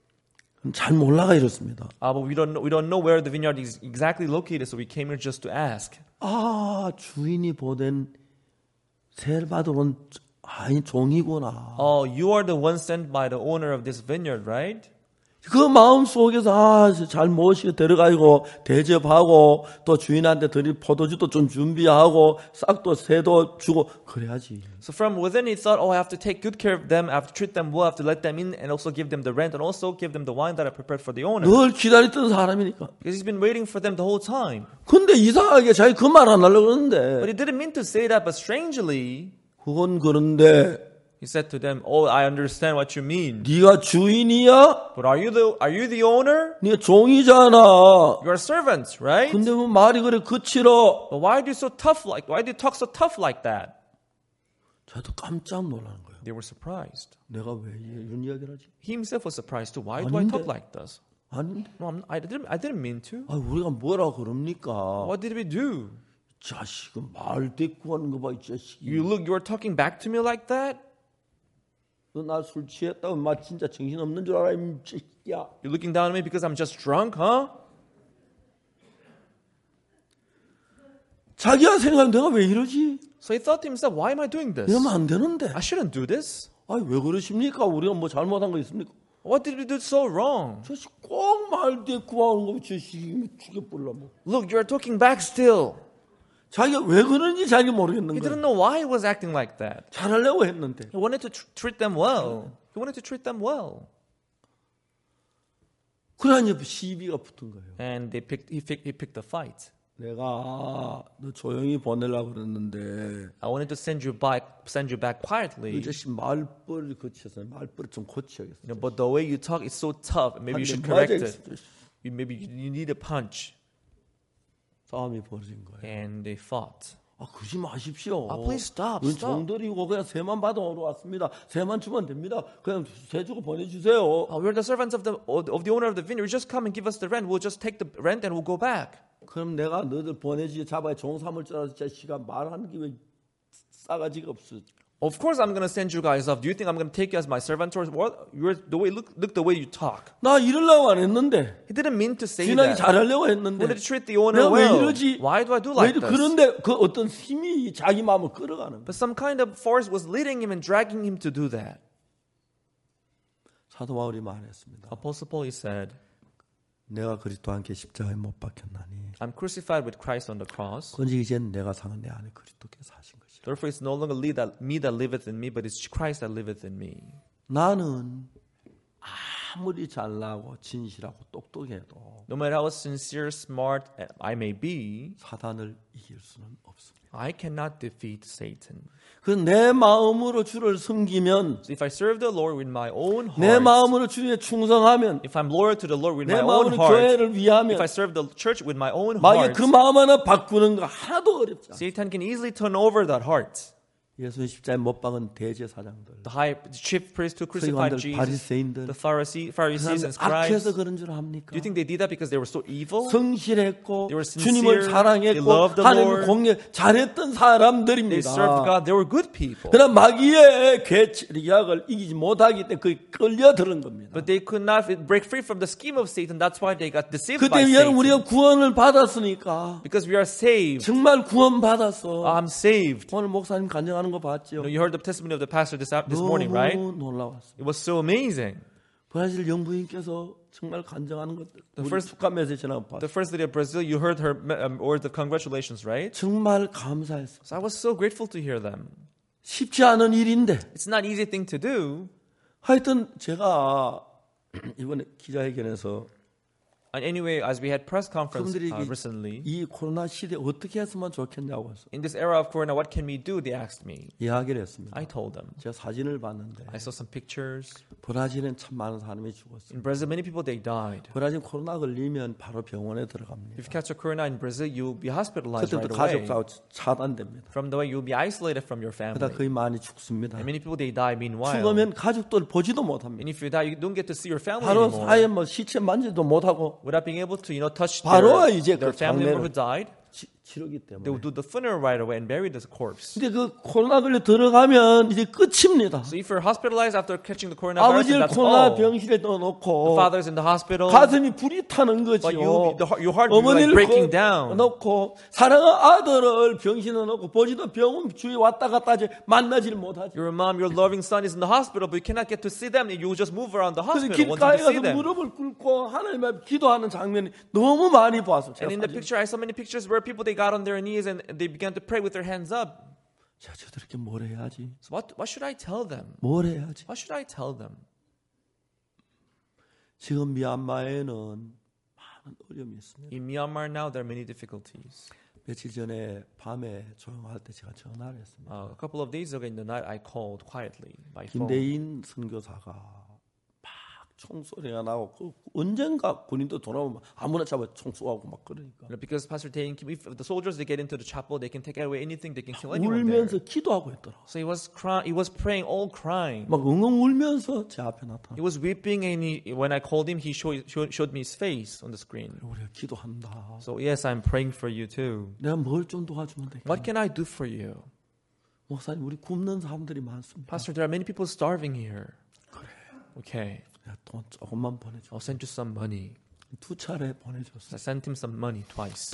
잘 몰라가 이렇습니다. Uh, but we don't know, we don't know where the vineyard is exactly located, so we came here just to ask. 아, 주인이 보낸 세를 받으러 온 아니 종이구나. Oh, you are the one sent by the owner of this vineyard, right? 그 마음 속에서 아, 잘 모시고 데려가고 대접하고 또 주인한테 드릴 포도주도 좀 준비하고 싹도 새도 주고 그래야지. So from within, he thought, "Oh, I have to take good care of them. I have to treat them well. I have to let them in, and also give them the rent, and also give them the wine that I prepared for the owner." 늘 기다렸던 사람이니까. Because he's been waiting for them the whole time. 근데 이상하게 자기 그 말 안 하려고 But 그러는데 he didn't mean to say that. But strangely, 그건 그런데 he said to them, "Oh, I understand what you mean. 네가 주인이야? But are you the are you the owner? 네가 종이잖아. You are servants, right? 근데 뭐 말이 그래 거칠어? But why are you so tough like? Why do you talk so tough like that?" 저도 깜짝 놀라는 거예요. They were surprised. 내가 왜 이런 이야기를 하지? He himself was surprised too. Why do I 아닌데. talk like this? 아닌데. No, I'm, I didn't. I didn't mean to. 아, 우리가 뭐라 그럽니까? What did we do? 자식은 말 대꾸하는 거 봐, 이 자식이. You look. You are talking back to me like that. 너 나 술 취했다고 마 진짜 정신 없는 줄 알아, 이 자식이야. You're looking down at me because I'm just drunk, huh? 자기가 생각하면 내가 왜 이러지? So he thought to himself, why am I doing this? 이러면 안 되는데. I shouldn't do this. 아니 왜 그러십니까? 우리가 뭐 잘못한 거 있습니까? What did we do so wrong? 저씨 꼭 말 대꾸하는 거 저씨 죽여버리려면. Look, you are talking back still. 자기가 왜 그런지 자기 모르겠는 He 거야. didn't know why he was acting like that. 잘하려고 했는데. He wanted to tr- treat them well. He wanted to treat them well. 그러니 시비가 붙은 거예요. And they picked. He picked. He picked a fight. 내가 너 조용히 보내려고 그랬는데 I wanted to send you back. Send you back quietly. 이 자식 말벌을 고쳐서 말벌을 좀 고쳐야겠어. You know, but the way you talk is so tough. Maybe you 한 should 대 correct 맞아야겠어. it. You, maybe you, you need a punch. 싸움이 벌어진 거예요. And they fought. 아, 그러지 마십시오. 아, please stop, 우리 stop. 종들이고 그냥 세만 받아오러 왔습니다. 세만 주면 됩니다. 그냥 세 주고 보내주세요. Oh, we're the servants of the of the owner of the vineyard. Just come and give us the rent. We'll just take the rent and we'll go back. 그럼 내가 너희들 보내지 잡아야 종 삼을 줄 알아서 자식아 말하는 게 왜 싸가지가 없어. Of course, I'm going to send you guys off. Do you think I'm going to take you as my servant or what? You're the way look look the way you talk. 나 이러려고 안 했는데. He didn't mean to say 진하게 that. 잘하려고 He 했는데. wanted to treat the owner 내가 왜 well. 이러지? Why do I do 왜 like 이러- this? 그런데 그 어떤 힘이 자기 마음을 끌어가는 거야. But some kind of force was leading him and dragging him to do that. 사도 바울이 말했습니다. Apostle Paul, he said, 내가 그리스도 함께 십자가에 못 박혔나니. I'm crucified with Christ on the cross. 그런지 이제는 내가 사는 내 안에 그리스도께서 사신 것이라. Therefore, it's no longer me that, me that liveth in me, but it's Christ that liveth in me. 나는 아무리 잘나고 진실하고 똑똑해도 No matter how sincere, smart I may be, 사단을 이길 수는 없습니다. I cannot defeat Satan. 그 내 마음으로 주를 섬기면, So if I serve the Lord with my own 내 heart, 마음으로 주에 충성하면, if I'm loyal to the Lord with 내 my own 마음으로 heart, 교회를 위하면, if I serve the church with my own 만약에 heart, 그 마음 하나 바꾸는 거 하나도 어렵지 않아. Satan can easily turn over that heart. 예수님 십자가에 못 박은 대제사장들, The high the chief priest who crucified 서기관들, Jesus, 바리새인들, the Pharisee, 그 Pharisees and 사람들 악해서 scribes. 그런 줄 압니까? Do you think they did that because they were so evil? 성실했고 They were 주님을 sincere, they 사랑했고 loved the 하나님 Lord. 공예 잘했던 They 사람들입니다. served God. They were good people. 그러나 마귀의 괴력을 이기지 못하기 때문에 그에 끌려들은 겁니다. But they could not break free from the scheme of Satan. That's why they got deceived by 그때 여러분 Satan. 우리가 구원을 받았으니까 Because we are saved. 정말 구원 받았어. I'm saved. 오늘 목사님 간증하는 거 봤죠? You know, you heard the testimony of the pastor this, this morning, 너무 right? 놀라웠어. It was so amazing. 브라질 영부인께서 정말 간증하는 것들 우리 first- 축가 메시지 나 봤어. The first lady of Brazil, you heard her um, words of congratulations, right? 정말 감사했어. So I was so grateful to hear them. 쉽지 않은 일인데 It's not an easy thing to do. 하여튼 제가 이번에 기자회견에서 And anyway, as we had press conference 그분들이 uh, recently, 이 코로나 시대에 어떻게 했으면 좋겠냐고 해서 in this era of Corona, what can we do? They asked me. 이야기를 했습니다. I told them. 제가 사진을 봤는데 I saw some pictures. 브라질엔 참 많은 사람이 죽었어요. In Brazil, many people, they died. 브라질 코로나 걸리면 바로 병원에 들어갑니다. If you catch a Corona in Brazil, you'll be hospitalized right 그때부터 away. 가족 싸움 차단됩니다. From the way, you'll be isolated from your family. 그러다 거의 많이 죽습니다. And many people, they die meanwhile. 죽으면 가족들 보지도 못합니다. And if you die, you don't get to see your family 바로 anymore. 사회 뭐 시체 만지도 못하고 Without being able to, you know, touch 바로 their, 이제 their 그 family member who 장례를 died, 치, 치르기 they 때문에. will do the funeral right away and bury the corpse. 근데 그 코로나 걸려 들어가면 이제 끝입니다. So if you're hospitalized after catching the coronavirus, 아버지를 then that's 코로나 all. 병실에 The 넣어놓고 father's in the hospital, 가슴이 불이 타는 but 거지요. you, the, your heart will be 어머니를 like breaking 거- down. 넣고 사랑하는 아들을 병실에 넣고 보지도 병원 주위에 왔다 갔다 하지 만나지를 못하지. Your mom, your loving son is in the hospital, but you cannot get to see them. You will just move around the 그래서 hospital wanting 길가에 to see 가서 them. 무릎을 꿇고 하나님 앞에 기도하는 장면이 너무 많이 봐서 제가 And in the 사진- picture, I saw many pictures where people, they got on their knees and they began to pray with their hands up. 자, 저들에게 뭘 해야지? So what, what should I tell them? 뭘 해야지? What should I tell them? 지금 미얀마에는 많은 어려움이 있습니다. In Myanmar now, there are many difficulties. 며칠 전에 밤에 조용할 때 제가 전화를 했습니다. Uh, a couple of days ago in the night, I called quietly by phone. 김대인 선교사가 막 총소리가 나고 그 언젠가 군인도 돌아오면 아무나 잡아 총 쏘고 막 그러니까 Because Pastor Tae, if the soldiers they get into the chapel, they can take away anything, they can kill anyone there. 울면서 기도하고 있더라. So he was crying, he was praying, all crying. 막 엉엉 울면서 제 앞에 나타나. He was weeping, and he, when I called him, he showed, showed showed me his face on the screen. 우리가 기도한다. So yes, I'm praying for you too. 내가 뭘 좀 도와주면 되겠냐? What can I do for you? 목사님, 우리 굶는 사람들이 많습니다. Pastor, there are many people starving here. 그래. Okay, 내가 돈 조금만 보내줘. I'll send you some money. 두 차례 보내줬어. I sent him some money twice.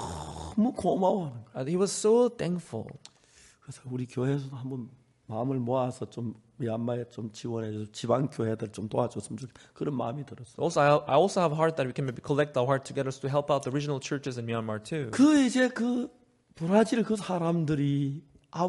너무 고마워하는 거야. And he was so thankful. 그래서 우리 교회에서도 한번 마음을 모아서 좀 미얀마에 좀 지원해줘서 지방 교회들 좀 도와줬으면 좋겠다. 그런 마음이 들었어. Also, I, I also have a heart that we can maybe collect our heart together to help out the regional churches in Myanmar too. 그 이제 그 브라질 그 사람들이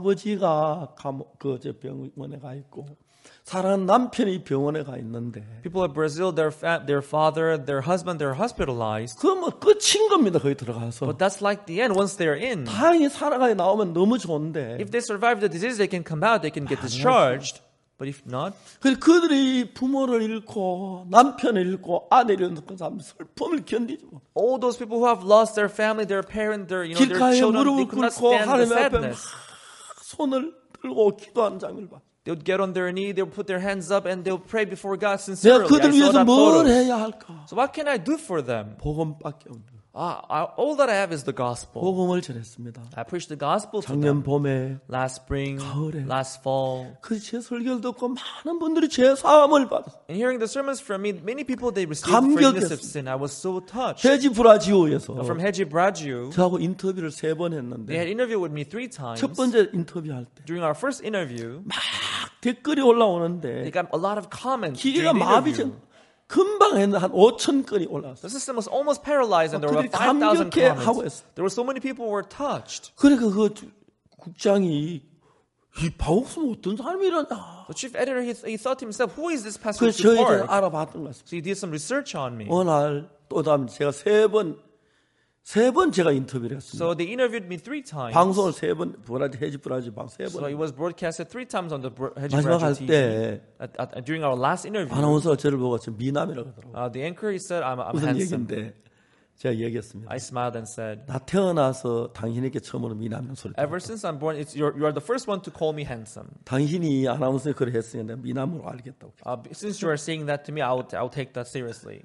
아버지가 감옥 그저 병원에 가 있고 사랑하는 남편이 병원에 가 있는데 People of Brazil, their fa- their father, their husband, they're hospitalized. 그 뭐 끝인 겁니다. 거기 들어가서 But that's like the end once they're in. 다행히 살아가게 나오면 너무 좋은데 If they survive the disease, they can come out, they can get discharged. But if not, 그 그들이 부모를 잃고 남편을 잃고 아내를 잃고 사람 슬픔을 견디지 못. all those people who have lost their family, their parent, their you know their 길가에 children, they 무릎을 could not 꿇고 stand the 하나님 앞에 막 sadness. 손을 들고 기도하는 장면을 봐. They would get on their knee, they would put their hands up, and they would pray before God 내가 sincerely. 그들 I saw 위해서 that 뭘 photo. 해야 할까? So what can I do for them? 복음밖에 없는. Ah, I, all that I have is the gospel. 복음을 전했습니다. I preached the gospel to 작년 them. 봄에 Last spring, 가을에. last fall. 그 제 설교를 듣고 많은 분들이 제 사함을 받았어요. And hearing the sermons from me, many people they received 감격했습니다. forgiveness of sin. I was so touched. 돼지 브라지오에서 From Heji Braju, 저하고 인터뷰를 세 번 they 했는데 had interviewed with me three times. 첫 번째 인터뷰할 때 During our first interview, 댓글이 올라오는데 they got a lot of comments. 기계가 during the interview. 마비전 금방 했는데 한 오천 건이 올라왔어요. The system was almost paralyzed, and there were 그들이 five thousand 감격해 하고 comments. 했어. There were so many people who were touched. 그러니까 그 주- 국장이 이 박옥수는 어떤 사람이라냐. The chief editor he, he thought to himself, "Who is this 그래서 pastor?" 저희 Park? 제가 알아봤던 것 같습니다. So he did some research on me. 어느 날 또 다음 제가 세 번 세 번 제가 인터뷰를 했습니다. So they interviewed me three times. 방송을 세 번 브라질 해지 브라질 방 세 So it 번. was broadcasted three times on the Br- Heji 마지막 할 Braju T V. 때 At, at, at, during our last interview, 아나운서가 저를 보고 저 미남이라고 하더라고요. uh, the anchor he said, "I'm, I'm 무슨 handsome." 얘기인데 제가 얘기했습니다. I smiled and said, 나 태어나서 당신에게 처음으로 미남이라는 소리. "Ever since I'm born, it's you're, you are the first one to call me handsome. 당신이 아나운서에 그래 했으니까 내가 미남으로 알겠다고. Uh, since you are saying that to me, I'll I'll take that seriously."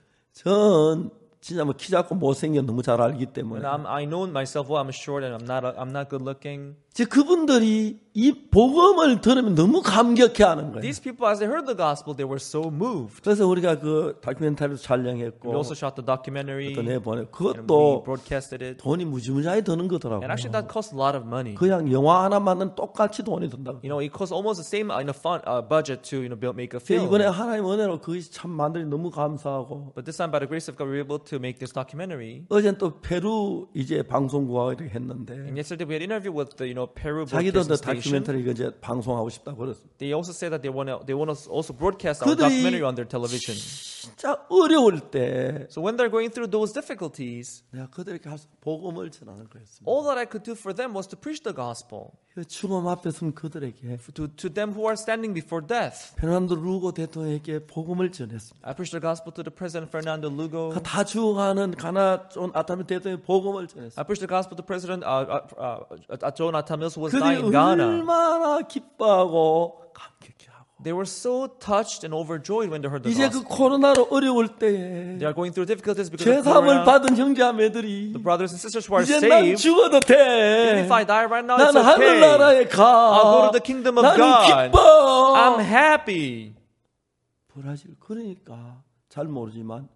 전 진짜 뭐 키 작고 못생겨 너무 잘 알기 때문에. And I'm, I know myself well. I'm short and I'm not a, I'm not good looking. 이제 그분들이 이 복음을 들으면 너무 감격해하는 거예요. These people, as they heard the gospel, they were so moved. 그래서 우리가 그 다큐멘터리도 촬영했고 We also shot the documentary 또 내보내 and we 그것도 broadcasted it. 돈이 무지무지하게 드는 거더라고요. And actually, that cost a lot of money. 그냥 영화 하나 만든 똑같이 돈이 든다고. You know, it costs almost the same uh, in a fund, uh, budget to you know build make a film. 이번에 하나님 은혜로 그것이 참 만들기 너무 감사하고 But this time, by the grace of God, we were able to make this documentary. 어제는 또 페루 이제 방송국하고 이렇게 했는데 And yesterday, we had interview with the you know Peru 자기도 broadcasting 더 station. 다큐멘터리 이거 이제 방송하고 싶다고 그랬어. They also say that they want to they want to also broadcast our 그들이 documentary on their television. 진짜 어려울 때 So when they're going through those difficulties, 내가 그들에게 할 수- 복음을 전하는 거였습니다. all that I could do for them was to preach the gospel 그 죽음 앞에 선 그들에게 to to them who are standing before death. 페르난도 루고 대통령에게 복음을 전했습니다. I preached the gospel to the president Fernando Lugo. 다 죽어가는 가나 존 아타미 대통령에 복음을 전했습니다. I preached the gospel to President uh, uh, uh, John Atta Mills, who was 그들이 dying in Ghana. 얼마나 기뻐하고 감격해하고 They were so touched and overjoyed when they heard the 이제 그 gospel. 코로나로 어려울 때에 They are going through difficulties because of 죄사함을 corona. 받은 형제자매들이 The brothers and sisters who are 이제 난 saved, 죽어도 even 돼. if I die right now, it's 나는 okay. 하늘나라에 가. I'll go to the kingdom of 나는 God. 기뻐. I'm happy. 브라질 그러니까 잘 모르지만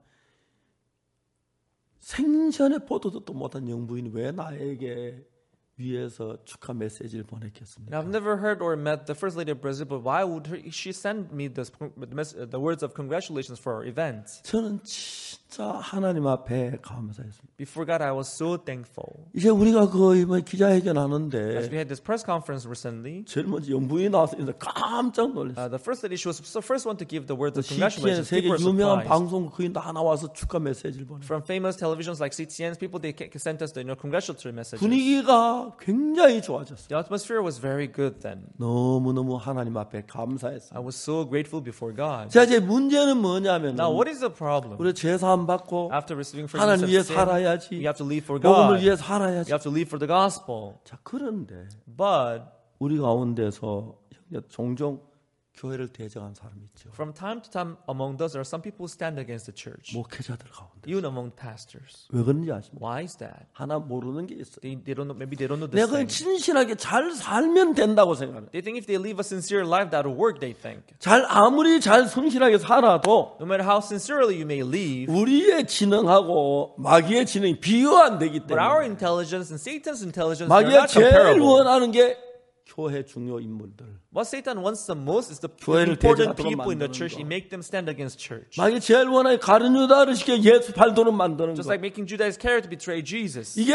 생전에 보도 듣도 못한 영부인이 왜 나에게 위에서 축하 메시지를 And 보냈겠습니까? I've never heard or met the first lady of Brazil, but why would her, she send me this, the, mess- the words of congratulations for our event? 저는 진짜 하나님 앞에 감사했습니다. Before God, I was so thankful. 이제 우리가 그 이번 기자회견 As 하는데 we had this press conference recently, 제일 먼저 영부인이 나와서 인사 깜짝 놀랐어요. uh, the first lady, she was the first one to give the words of 씨티엔 congratulations. 세계 People were 유명한 surprised. 방송국 그인 다 나와서 축하 메시지를 보내. From famous televisions like C T N's, people they ca- sent us the you know, congratulatory messages. 분위기가 분위기가 굉장히 좋아졌어요. The atmosphere was very good then. 너무너무 하나님 앞에 감사했어요. I was so grateful before God. 자, 이제 문제는 뭐냐면 Now, what is the problem? 우리 죄사함 받고 After receiving 하나님 forgiveness 위해 of sin, 살아야지. you have to live for 복음을 God. 위해 You 살아야지. have to live for the gospel. 자, 그런데 But 우리 가운데서 종종 교회를 대적한 사람이 있죠. from time to time among those, there are some people who stand against the church, 목회자들 가운데. even among pastors. 왜 그런지 아십니까? Why is that? 하나 모르는 게 있어요. They, they don't know, maybe they don't know this 내가 thing. 진실하게 잘 살면 된다고 생각해요. They think if they live a sincere life, that'll work, they think. 잘 아무리 잘 성실하게 살아도 No matter how sincerely you may live, 우리의 지능하고 마귀의 지능이 비교 안 되기 but our 때문에 intelligence and Satan's intelligence are 마귀가 not 제일 comparable. 원하는 게 교회 중요 인물들. What Satan wants the most is the 교회를 important 대적하도록 people in the 만드는 church. He 거. make them stand against church. 마귀 제일 원하는 가룟 유다를 시켜 예수 팔도록 만드는 Just 거. like making Judas Iscariot to betray Jesus. 이게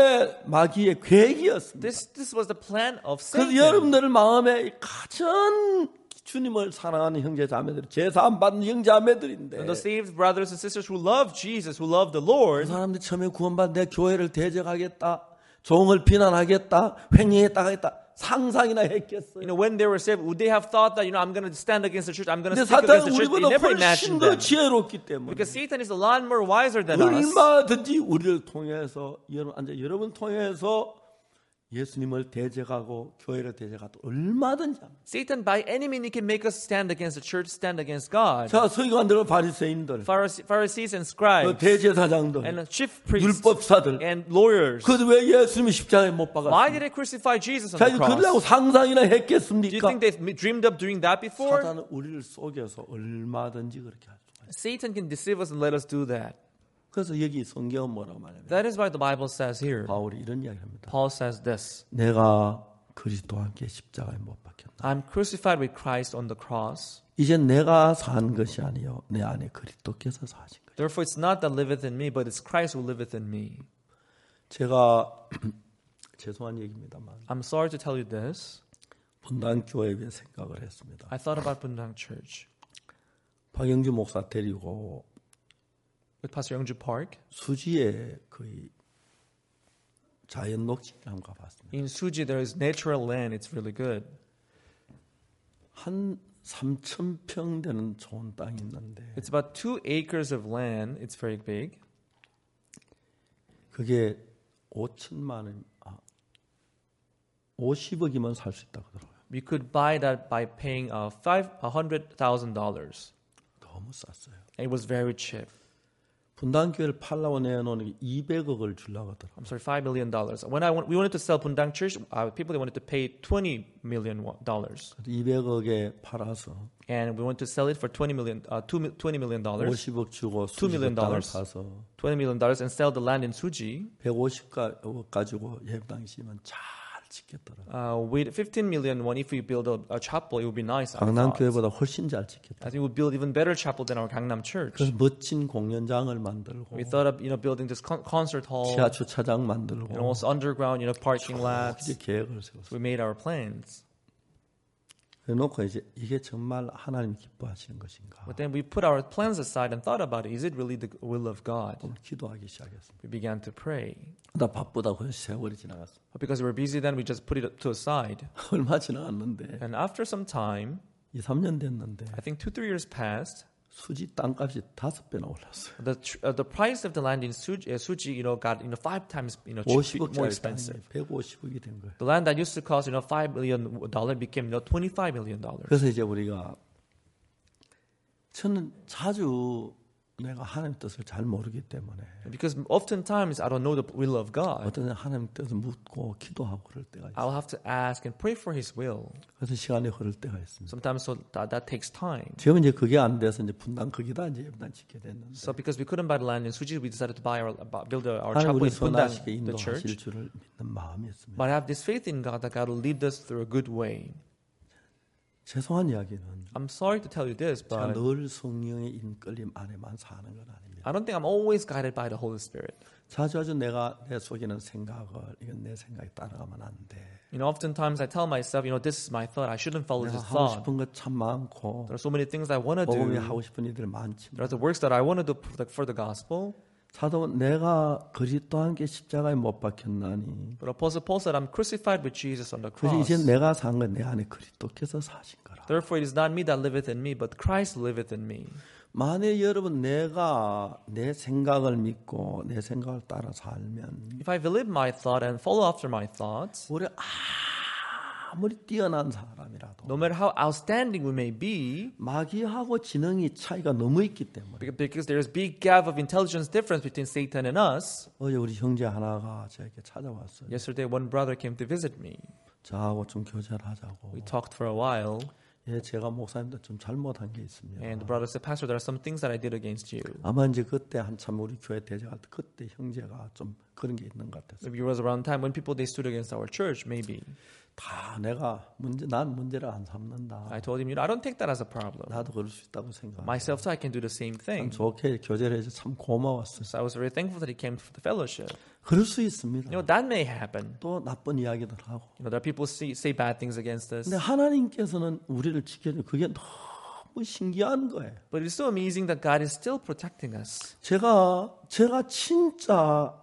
마귀의 계획이었습니다. This this was the plan of 그래서 Satan. 여러분들 마음에 가장 주님을 사랑하는 형제 자매들, 제사함 받는 형제 자매들인데 And the saved brothers and sisters who love Jesus, who love the Lord, 그 사람들이 처음에 구원받은 내 교회를 대적하겠다, 종을 비난하겠다, 횡령했다 하겠다 상상이나 했겠어요. you know, when they were saved, would they have thought that, you know, I'm going to stand against the church, I'm going to 근데 stick against 사탄은 the church? They 우리보다 never 훨씬 imagined 더 that. 지혜롭기 때문에 Because Satan is a lot more wiser than us. 얼마든지 우리를 통해서 여러분 앉아 여러분 통해서 예수님을 대적하고 교회를 대적하도 얼마든지 합니다. Satan, by any means, he can make us stand against the church, stand against God. 자, 서기관들, 바리새인들, Pharise- Pharisees and 그 scribes 대제사장들, and chief priests 율법사들, and lawyers. 그들 왜 예수님이 십자가에 못 Why 박았습니까? did they crucify Jesus on 자, the 그러려고 cross? 상상이나 Do you 했겠습니까? think they dreamed of doing that before? 사단은 우리를 속여서 얼마든지 그렇게 할 수가 있어요. Satan can deceive us and let us do that. 그래서 여기 성경은 뭐라고 말하냐면 That is why the Bible says here. 바울이 이런 이야기합니다. Paul says this. 내가 그리스도와 함께 십자가에 못 박혔다. I'm crucified with Christ on the cross. 이제 내가 산 것이 아니요 내 안에 그리스도께서 사신 거예요. Therefore it's not that liveth in me, but it's Christ who liveth in me. 제가 죄송한 얘기입니다만 I'm sorry to tell you this. 분당 교회에 대해 생각을 했습니다. I thought about Bundang Church 박영주 목사 데리고 with Pastor Youngju Park. 수지에 거의 자연 녹지를 한번 가봤습니다. In Suji there is natural land. It's really good. 한 삼천 평 되는 좋은 땅이 있는데 It's about two acres of land. It's very big. 그게 오천만 원, 아, 오십억이면 살 수 있다고 그러더라고요. We could buy that by paying uh, five a hundred thousand dollars. 너무 쌌어요. It was very cheap. 분당교회를 팔라고 내놓은 게 이백억을 주려고 하더라고요. I'm sorry, five million dollars. When I want, we wanted to sell Bundang Church, uh, people they wanted to pay twenty million dollars, 이백억에 팔아서 and we wanted to sell it for twenty million, uh, two, twenty million dollars, 오십억 주고 two million 수지에 땅을 dollars. 사서 twenty million dollars, and sell the land in Suji. 백오십억 가지고 예배당이시면 잘 짓겠더라고요. Uh, with fifteen million won, if we build a, a chapel, it would be nice. I thought. 강남교회보다 훨씬 잘 짓겠다. I think we would build even better chapel than our Gangnam Church. 그래서 멋진 공연장을 만들고 We thought of you know building this con- concert hall 지하 주차장 만들고 and also underground you know parking lots. 이제 계획을 세웠어요. We made our plans. 그래놓고 이제 이게 정말 하나님 기뻐하시는 것인가? But then we put our plans aside and thought about it. Is it really the will of God? 오늘 기도하기 시작했습니다. We began to pray. 나 바쁘다고 해서 세월이 지나갔어. But because we were busy then, we just put it to aside. 얼마 지나갔는데 And after some time, 이, 삼 년 됐는데 I think two, three years passed, 수지 땅값이 다섯 배나 올랐어요. the tr- uh, the price of the land in Suji, uh, Suji, you know, got you know five times you know cheap, more 오십억짜리 땅이 expensive. 백오십억이 된 거예요. The land that used to cost you know five million dollar became you know twenty-five million dollars. 그래서 이제 우리가 저는 자주 내가 하나님 뜻을 잘 모르기 때문에 Because oftentimes I don't know the will of God. 어떤 하나님 뜻을 묻고 기도하고 그럴 때가 있어요. I'll have to ask and pray for His will. 그래서 시간이 흐를 때가 있습니다. Sometimes so that, that takes time. 지금 이제 그게 안 돼서 이제 분당 거기다 이제 예배당 짓게 됐는데 So because we couldn't buy the land in Suji, we decided to buy our build our 하나님 chapel 우리 in Bundang, 선하시게 the 인도하실 church. 줄을 믿는 마음이 있습니다. But I have this faith in God that God will lead us through a good way. 죄송한 이야기는 I'm sorry to tell you this, 제가 but 늘 성령의 인끌림 안에만 사는 건 아닙니다. I don't think I'm always guided by the Holy Spirit. 자주자주 내가 내 속에는 생각을 이건 내 생각에 따라가면 안 돼. You know, oftentimes I tell myself, you know, this is my thought. I shouldn't follow 내가 this 하고 thought. 싶은 것 참 많고 There are so many things I want to 복음이 do. 하고 싶은 일들 많지만 There are the works that I want to do for the, for the gospel. 사도는 내가 그리스도와 함께 십자가에 못 박혔나니 But Apostle Paul said, I'm crucified with Jesus on the 그래서 cross. 이제 내가 산 건 내 안에 그리스도께서 사신 거라. Therefore it is not me that liveth in me, but Christ liveth in me. 만약 여러분 내가 내 생각을 믿고 내 생각을 따라 살면 If I believe my thought and follow after my thoughts, 우리 아무리 뛰어난 사람이라도 no matter how outstanding we may be, 마귀하고 지능이 차이가 너무 있기 때문에 because there is big gap of intelligence difference between Satan and us. 어제 우리 형제 하나가 저에게 찾아왔어요. Yesterday one brother came to visit me. 저하고 좀 교제를 하자고. We talked for a while, 예, 제가 목사님도 좀 잘못한 게 있습니다. and the brother said, Pastor, there are some things that I did against you. 아마 이제 그때 한참 우리 교회 대적할 때 그때 형제가 좀 그런 게 있는 것 같아서 Maybe it was around time when people they stood against our church, maybe. 다 내가 문제 난 문제를 안 삼는다. I told him, you know, I don't take that as a problem. 나도 그럴 수 있다고 생각. Myself, too, I can do the same 참 thing. 좋게 교제를 해서 참 고마웠어요. So I was very thankful that he came for the fellowship. 그럴 수 있습니다. You know, that may happen. 또 나쁜 이야기들 하고. You know, there are people say, say bad things against us. 근데 하나님께서는 우리를 지켜주는 그게 너무 신기한 거예요. But it's so amazing that God is still protecting us. 제가 제가 진짜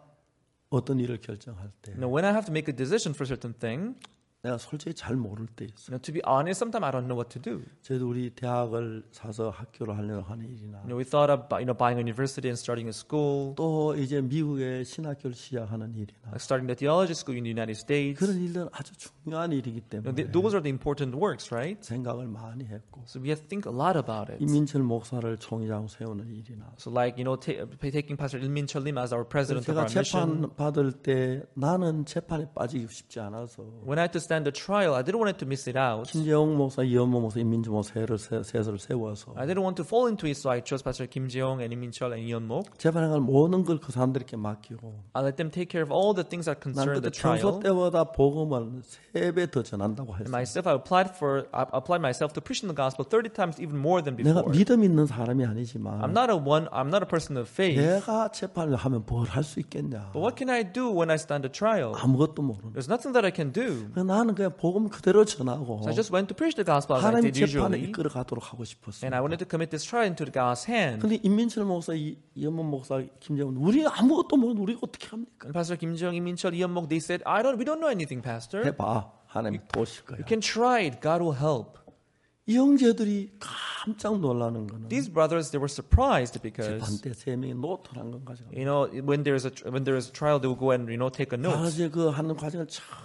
어떤 일을 결정할 때 You know, when I have to make a decision for a certain thing, 내가 솔직히 잘 모를 때 you 있어요. know, to be honest, sometimes I don't know what to do. 저희도 우리 대학을 사서 학교를 하려고 하는 일이나 You know, we thought of you know buying a university and starting a school, 또 이제 미국의 신학교를 시작하는 일이나 like starting the theology school in the United States. 그런 일들은 아주 중요한 일이기 You know, 때문에 th- those are the important works, right? 생각을 많이 했고 So we have to think a lot about it. 이민철 목사를 총리장으로 세우는 일이나 So like you know, ta- taking Pastor Ilmin Cholim as our president of 제가 our mission. 재판 받을 때 나는 재판에 빠지기 쉽지 않아서 When I had to stand the trial, I didn't want it to miss it out. 김재용 목사, 이현모 목사, 임민주 목사를 셋을 세워서 I didn't want to fall into it, so I chose Pastor Kim Jeong and Im Min-chul and Yeon Mok. 재판에 갈 모든 걸 그 사람들에게 맡기고 I let them take care of all the things that 난 concern 그때 the 평소 trial. 때보다 복음을 세 배 더 전한다고 And 했어요. myself, I applied for, I applied myself to preaching the gospel thirty times even more than 내가 before. 믿음 있는 사람이 I'm 아니지만 not a one. I'm not a person of faith. 내가 재판을 하면 뭘 할 수 있겠냐? But what can I do when I stand a trial? 아무것도 모르는. There's nothing that I can do. 그래서 나는 그냥 복음 그대로 전하고 So I just went to preach the gospel as I 하나님 did 재판에 usually, 이끌어 가도록 하고 싶었어요. and I wanted to commit this trial into God's hand. 근데 임민철 목사, 이- 이현모 목사, 김재훈 우리 아무것도 모르는 우리가 어떻게 합니까? And Pastor Kim Jeong, Im Min-chul, Yeon Mok, they said, "I don't. We don't know anything, Pastor. 해봐. 하나님 도실 거야. You can try it. God will help." 이 형제들이 깜짝 놀라는 거는 These brothers, they were surprised 재판 because 때 세 명이 노트를 한 건 가지고 you know when there's a when there is a trial, they will go and you know take a note. 바로 그 하는 과정을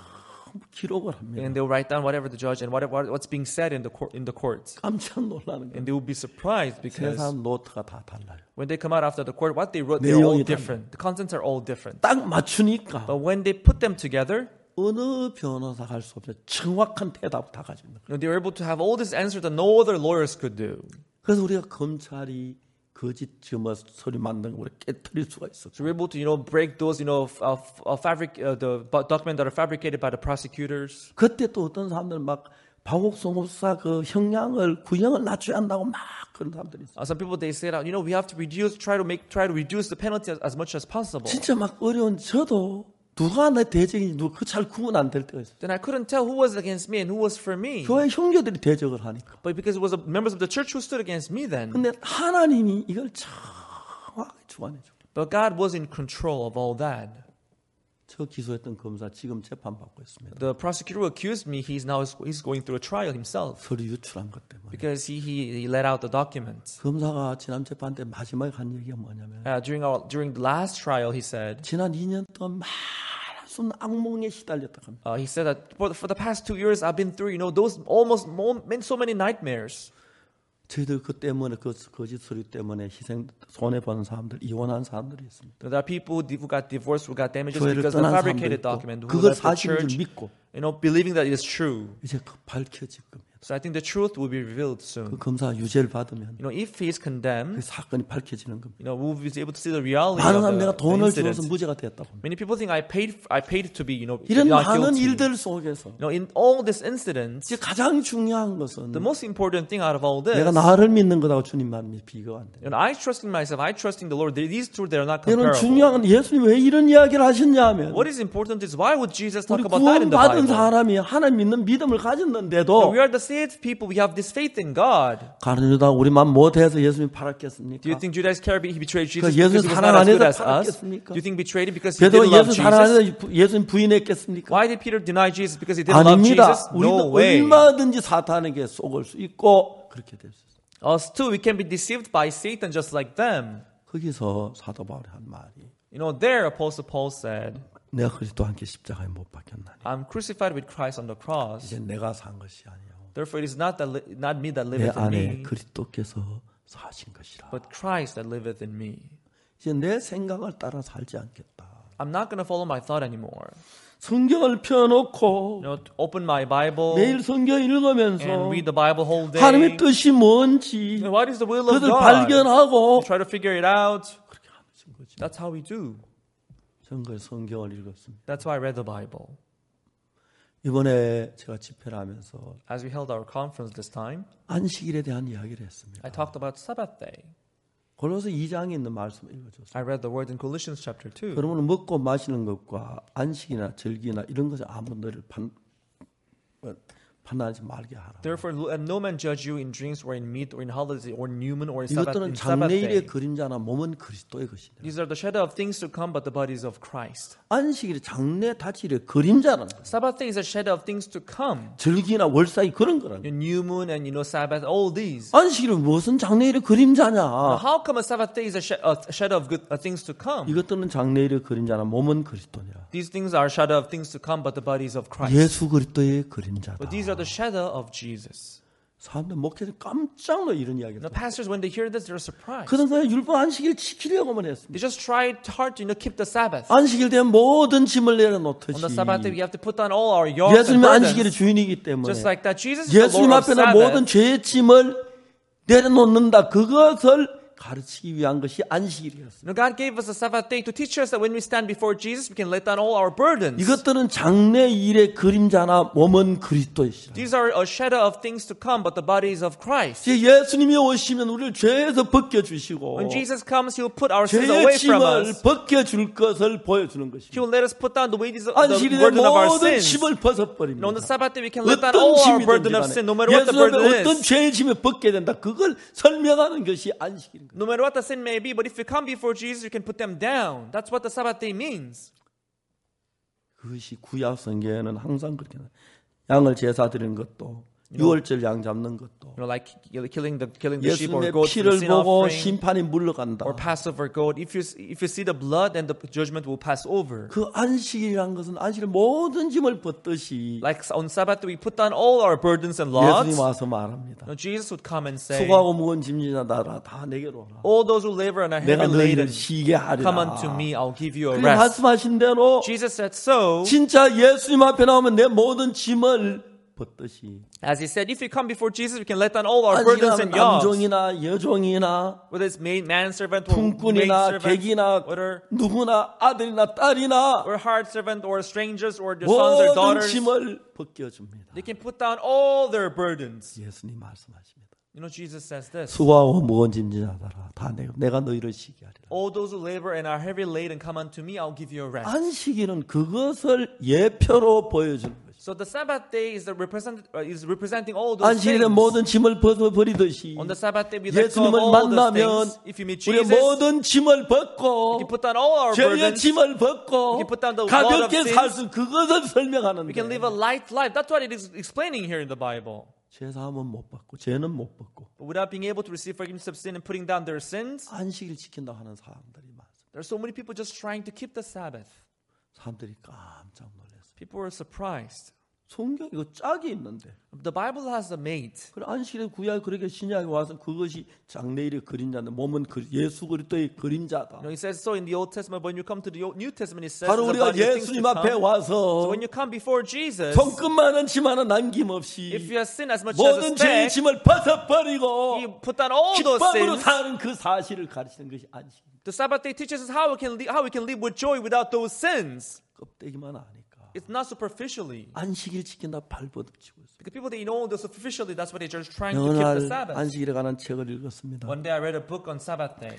전부 기록을 합니다. And they'll write down whatever the judge and whatever what's being said in the court in the courts. 깜짝 놀라는 거예요. And they will be surprised 세 because 사람 노트가 다 달라요. when they come out after the court, what they wrote, they're all 내용이 달라요. different. The contents are all different. 딱 맞추니까 But when they put them together, 어느 변호사가 할 수 없어요. 정확한 대답을 다 가지고 있는 거예요. you know, they were able to have all these answers that no other lawyers could do. 그래서 우리가 검찰이 거짓 증거 소리 만든 거 우리 깨트릴 수가 있었죠. So we're able to, you know, break those, you know, f- uh, f- uh, fabric, uh, the bu- documents that are fabricated by the prosecutors. 그때 또 어떤 사람들 막 박옥성 목사 그 형량을 구형을 낮춰야 한다고 막 그런 사람들이 있어요. Uh, some people they said, you know, we have to reduce, try to make, try to reduce the penalty as, as much as possible. 진짜 막 어려운 저도 누가 내 대적인지 누가 그 잘 구분 안 될 때가 있어요. Then I couldn't tell who was against me and who was for me. 교회 형제들이 대적을 하니까. But because it was the members of the church who stood against me then. 근데 하나님이 이걸 정확하게 주관해 줘. But God was in control of all that. 저 기소했던 검사 지금 재판 받고 있습니다. The prosecutor who accused me, he's now he's going through a trial himself 서류 유출한 것 때문에. because he he, he let out the documents. 검사가 지난 재판 때 마지막에 한 얘기가 뭐냐면 Uh, during our during the last trial, he said 지난 이 년 동안 말할 수 없는 악몽에 시달렸다 합니다. uh, he said that for the, for the past two years, I've been through you know those almost mo- so many nightmares. 저희들 그 때문에 그 거짓 서류 때문에 희생 손해 보는 사람들 이혼한 사람들이 있습니다. There are people who got divorced, who got damages 교회를 because of the 떠난 fabricated 사람들도 document, who 그걸 left the 사실인 줄 church, 믿고 you know, believing that it is true. 이제 그 밝혀질 겁니다. So I think the truth will be revealed 그 soon. 검사가 유죄를 받으면 You know, if he is 그 condemned, 사건이 밝혀지는 겁니다. you know, we'll be able to see the reality 많은 of 사람 the, 내가 the 돈을 주어서 incident. 무죄가 됐다고 합니다. Many people think I paid, I paid to be, you know, 이런 not 많은 guilty. 일들 속에서 You know, in all these incidents, 이제 가장 중요한 것은 the most important thing out of all this, 내가 나를 믿는 것하고 주님만 비교가 안 돼. you know, I trusting myself, I trusting the Lord. They- These two, they are not 여러분 comparable. 중요한 건 예수님 왜 이런 이야기를 하셨냐면 What is important is why would Jesus talk 우리 about that in the 구원받은 Bible? 사람이 하나님 믿는 믿음을 You know, 가졌는데도 we are the saved people, we have this faith in God. 가룟 유다 우리만 못해서 예수님 팔았겠습니까? Do you think Judas Iscariot he betrayed Jesus 그 예수님 because he was 사랑 not 안 as good 해서 as us? 팔았겠습니까? Do you think he betrayed him because he 베드로가 didn't love 예수 사랑 안 Jesus? 해서 예수님 부인했겠습니까? Why did Peter deny Jesus? Because he didn't love 아닙니다. Jesus? No 우리도 way. 얼마든지 사탄에게 속을 수 있고 그렇게 될 수 있어요. Us too, we can be deceived by Satan just like them. 거기서 사도 바울이 한 말이 You know, there Apostle Paul said, 내가 그리스도와 함께 십자가에 못 박혔나니 I'm crucified with Christ on the cross. 이제 내가 산 것이 아니요 Therefore, it is not that li- not me that 내 liveth in 안에 me, 그리스도께서 사신 것이라. but Christ that liveth in me. 이제 내 생각을 따라 살지 않겠다. I'm not going to follow my thought anymore. 성경을 펴놓고 You know, to open my Bible 매일 성경 읽으면서 and read the Bible whole day. 하나님의 뜻이 뭔지 And what is the will of 그것을 God? 발견하고 Try to figure it out. 그렇게 하는 거지. That's how we do. 저는 그 성경을 읽었습니다. That's why I read the Bible. 이번에 제가 집회를 하면서 As we held our conference this time, 안식일에 대한 이야기를 했습니다. I talked about Sabbath day. 골로새 이 장에 있는 말씀을 읽어줬어요. I read the word in Colossians chapter two. 그러면 먹고 마시는 것과 안식이나 절기나 이런 것에 아무 너를 판, 판단하지 말게 하라. Therefore, let no man judge you in drinks or in meat or in holidays or in Newman or in Sabbath, 이것들은 in Sabbath day. 장래일의 그림자나 몸은 그리스도의 것이다. These are the shadow of things to come, but the bodies of Christ. 안식일이 장래 다칠의 그림자라는 거예요. Sabbath day is a shadow of things to come. 절기나 월사이 그런 거라는 거예요. Your new moon and you know Sabbath, all these. 안식일은 무슨 장래일의 그림자냐? Now, how come a Sabbath day is a, sh- a shadow of good uh, things to come? 이것들은 장래일의 그림자나 몸은 그리스도니라. These things are shadow of things to come, but the bodies of Christ. 예수 그리스도의 그림자다. But these are the shadow of Jesus. 사람들 목회자 깜짝 놀라 이런 이야기를. The pastors, when they hear this, they're surprised. 그런 거에 율법 안식일 지키려고만 했습니다. They just try hard to you know, keep the Sabbath. 안식일 되면 모든 짐을 내려놓듯이 On the Sabbath day, we have to put down all our yoke and 예수님이 안식일의 burdens. 주인이기 때문에 Just like that, Jesus is the 예수님 Lord of 앞에는 모든 Sabbath. 죄의 짐을 내려놓는다. 그것을 가르치기 위한 것이 안식일이었습니다. Now, God gave us a Sabbath day to teach us that when we stand before Jesus, we can let down all our burdens. 이것들은 장래일의 그림자나 몸은 그리스도이시라. These are a shadow of things to come, but the bodies of Christ. 이제 예수님이 오시면 우리를 죄에서 벗겨주시고 When Jesus comes, He will put our sins 죄의 away from 짐을 us. 벗겨줄 것을 보여주는 He 것입니다. will let us put down the wages of the 안식일에 burden of our 모든 sins. 짐을 And on the 벗어버립니다. Sabbath day, we can let down 어떤 all our 짐이든지 burden of 간에 sin, no matter what the 예수 앞에 burden 어떤 is. 죄의 짐을 벗게 된다. 그걸 설명하는 것이 안식일인 거예요. No matter what the sin may be, but if you come before Jesus, you can put them down. That's what the Sabbath day means. 그것이 구약 성경에는 항상 그렇게 나와요. 양을 제사 드리는 것도 유월절 양 잡는 것도 You know, like killing the killing the sheep or 예수님의 goat for the 피를 sin 보고 offering, 심판이 물러간다. or Passover goat. If you if you see the blood, then the judgment will pass over. 그 안식일이란 것은 안식일 모든 짐을 벗듯이 Like on Sabbath, we put down all our burdens and 예수님 loads. 와서 말합니다. Now, Jesus would come and say, 수고하고 무거운 짐지나 나라 다 내게로 오라. all those who labor and are 내가 heavy laden, 너희를 쉬게 하리라. come unto me, I'll give you a 그래 rest. 말씀하신 대로 Jesus said so. 진짜 예수님 앞에 나오면 내 모든 짐을 벗듯이 As he said, if we come before Jesus, we can let down all our burdens 안식일하면 and yokes. 남종이나 여종이나 Whether it's maid, manservant or maid 품꾼이나 servant, 객이나 whether 누구나 아들이나 딸이나 or hard servant or strangers or their sons or 모든 daughters, 짐을 벗겨줍니다. they can put down all their burdens. 예수님 말씀하십니다. You know, Jesus says this. 수고하고 무거운 짐지나다라 다 내가 내가 너희를 쉬게 하리라. All those who labor and are heavy laden, come unto me, I'll give you a rest. 안식일은 그것을 예표로 보여주는 거죠. So the Sabbath day is the represent uh, is representing all those 안식일에 things. 모든 짐을 벗어버리듯이 On the Sabbath day, we let go of 예수님을 all those 만나면 things. If you meet 우리 Jesus, 모든 짐을 we 벗고 can put down all our 죄의 burdens. 짐을 벗고 We can put down the load of 가볍게 sins. 살 수 그것을 설명하는데 We can live a light life. That's what it is explaining here in the Bible. 죄 사함은 못 받고 죄는 못 벗고 But without being able to receive forgiveness of sin and putting down their sins, 안식일 지킨다 하는 사람들이 많습니다. there are so many people just trying to keep the Sabbath. 사람들이 깜짝 놀랐어요. People were surprised. 성경 이거 짝이 있는데 The Bible has a mate. 그래 안식일에 구약 그렇게 신약에 와서 그것이 장래일의 그림자인데 몸은 그 예수 그리스도의 그림자다. You know, it says so in the Old Testament. When you come to the New Testament, it says 바로 the 우리가 body of things to 예수님 앞에 come. So 와서 when you come before Jesus, 손끝만한 짐 하나 if 남김없이 you have sinned as much as a 모든 죄의 speck, 짐을 벗어버리고 you put down all those 기쁨으로 sins. 사는 그 사실을 가르치는 것이 안식입니다. The Sabbath day teaches us how we can live, how we can live with joy without those sins. 껍데기만 아니까 It's not superficially. 안식일 지킨다 발버둥치고 있어요. Because people they know the superficially, that's what they're just trying to 어느 keep 날 the Sabbath. 안식일에 관한 책을 읽었습니다. One day I read a book on Sabbath day.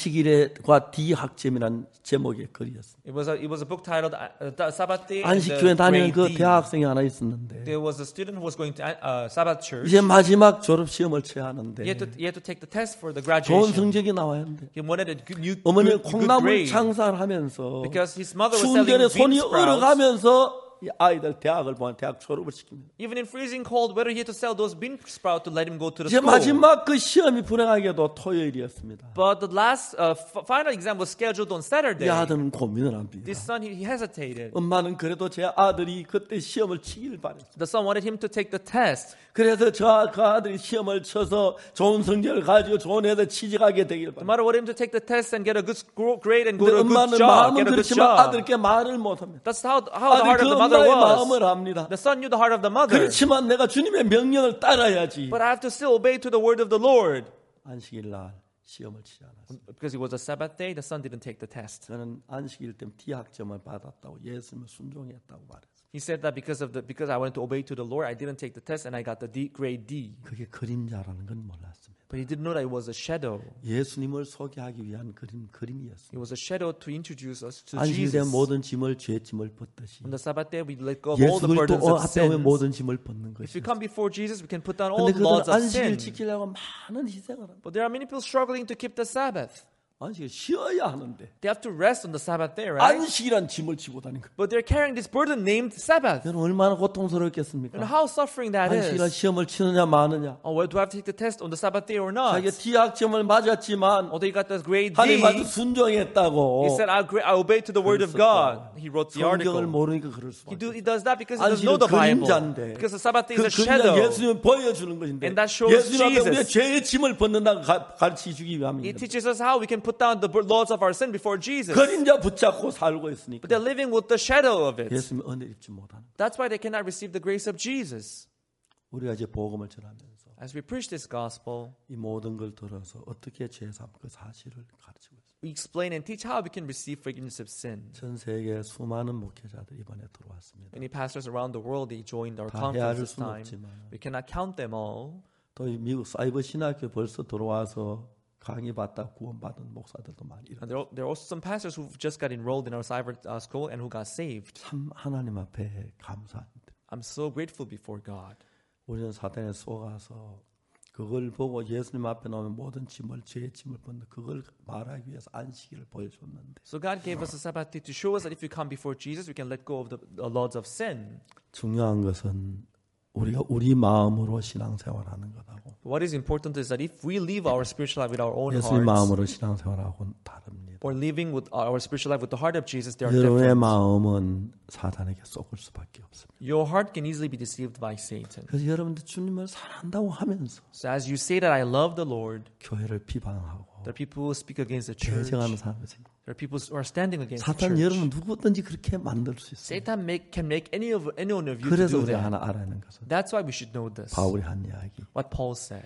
안식일과 디학점이라는 제목의 글이었습니다. It was a, it was a book titled uh, the Sabbath day and 안식교회 the 다니는 Great 그 D. 대학생이 하나 있었는데 There was a student who was going to uh, Sabbath church. 이제 마지막 졸업 시험을 쳐야 하는데 He had to he had to take the test for the 좋은 graduation. 성적이 나와야 하는데 He wanted a good, new, 어머니 good, good 콩나물 grade 장사를 하면서 because his mother was 추운 selling 겨울에 손이 bean sprouts. 얼어가면서 이 아이들 대학을 보내 대학 졸업을 시킵니다. Even in freezing cold weather, he had to sell those bean sprouts to let him go to the 이제 school. 마지막 그 시험이 불행하게도 토요일이었습니다. But the last uh, f- final exam was scheduled on Saturday. 이 아들은 고민을 합니다. This son, he, he hesitated. 엄마는 그래도 제 아들이 그때 시험을 치길 바랬어요. The son wanted him to take the test. 그래서 저 그 아들이 시험을 쳐서 좋은 성적을 가지고 좋은 애들 취직하게 되길 The 바랬어요. mother wanted him to take the test and get a good sc- grade and go 근데 to a good 엄마는 job, 마음은 get a good 그렇지만 job. 아들께 말을 못합니다. That's how how the 아들이 heart 그 of the mother 엄마의 was. 마음을 압니다. The son knew the heart of the mother. 그렇지만 내가 주님의 명령을 따라야지. But I have to still obey to the word of the Lord. 안식일 날 시험을 치지 않았어요. Because it was a Sabbath day, the son didn't take the test. 저는 안식일 때 D학점을 받았다고 예수님을 순종했다고 말했어요. He said that because of the because I wanted to obey to the Lord, I didn't take the test and I got the D, grade D. 그게 그림자라는 건 몰랐습니다. But he didn't know that it was a shadow. 예수님을 소개하기 위한 그림 그림이었습니다. It was a shadow to introduce us to 안식일 때 Jesus. 모든 짐을 죄짐을 벗듯이 On the Sabbath day, we let go of all 예수 the 그리스도 burdens of 앞에 오면 sin. 모든 짐을 벗는 If we 것이죠. come before Jesus, we can put down all 근데 the laws 그들은 of 안식일 sin. 지키려고 많은 희생을 합니다. But there are many people struggling to keep the Sabbath. 안식일 쉬어야 하는데 They have to rest on the Sabbath day, right? 안식이란 짐을 지고 다니는 거예요. But they're carrying this burden named Sabbath. 여러분 얼마나 And 고통스럽겠습니까? how suffering that 안식일날 is. 시험을 치느냐 마느냐. Oh, well, do I have to take the test on the Sabbath day or not? 자기가 D학점을 맞았지만 Although he got the grade 하나님한테 D, 순종했다고. he said, I, agree, I obey to the word of God. He wrote the 성경을 article. 모르니까 그럴 He, 수밖에. do, he does that because he doesn't know 안식일은 the Bible. 그림자인데. Because the Sabbath day 그 is a 그림자 shadow. 예수님을 보여주는 것인데 And that shows 예수님 앞에 우리의 Jesus. 죄의 짐을 벗는다고 가르치주기 He 위함입니다. teaches us how we can put down the bur- laws of our sin before Jesus. 그림자 붙잡고 살고 있으니까 But they're living with the shadow of it. 예수님의 은혜 입지 못하는. That's why they cannot receive the grace of Jesus. 우리가 이제 복음을 전하면서 As we preach this gospel, 이 모든 걸 들어서 어떻게 죄삼 그 사실을 가르치고 있습니다. we explain and teach how we can receive forgiveness of sin. 전 세계 수많은 목회자들이 이번에 들어왔습니다. Many pastors around the world, they joined our 다 conference 헤아릴 this 수는 time. 없지만 We cannot count them all. 또 이 미국 사이버 신학교 벌써 들어와서 강의 받다 구원받은 목사들도 많이 And there are, there are also some pastors who just got enrolled in our cyber uh, school and who got saved. 참 하나님 앞에 감사합니다. I'm so grateful before God. 우리는 사탄에 속아서 그걸 보고 예수님 앞에 나오면 모든 짐을 죄의 짐을 벗는 그걸 말하기 위해서 안식일을 보여줬는데 So God gave us a Sabbath day to show us that if we come before Jesus, we can let go of the, the laws of sin. 중요한 것은 우리가 우리 마음으로 신앙생활하는 것하고 What is important is that if we live our spiritual life with our own 예수님 hearts, 마음으로 신앙생활하고는 다릅니다. or living with our spiritual life with the heart of Jesus, they are 여러분의 different. 마음은 사탄에게 속을 수밖에 없습니다. Your heart can easily be deceived by Satan. 그래서 여러분들 주님을 사랑한다고 하면서 So as you say that I love the Lord, 교회를 비방하고 there are people who speak against the church. 대적하는 사람이 생깁니다. There are people who are standing against the 사탄 church. 여러분 누구든지 그렇게 만들 수 있어요. Satan make, can make any of anyone of you to 그래서 do 우리가 that. 하나 알아야 하는 것은 That's why we should know this. 바울이 한 이야기. What Paul said.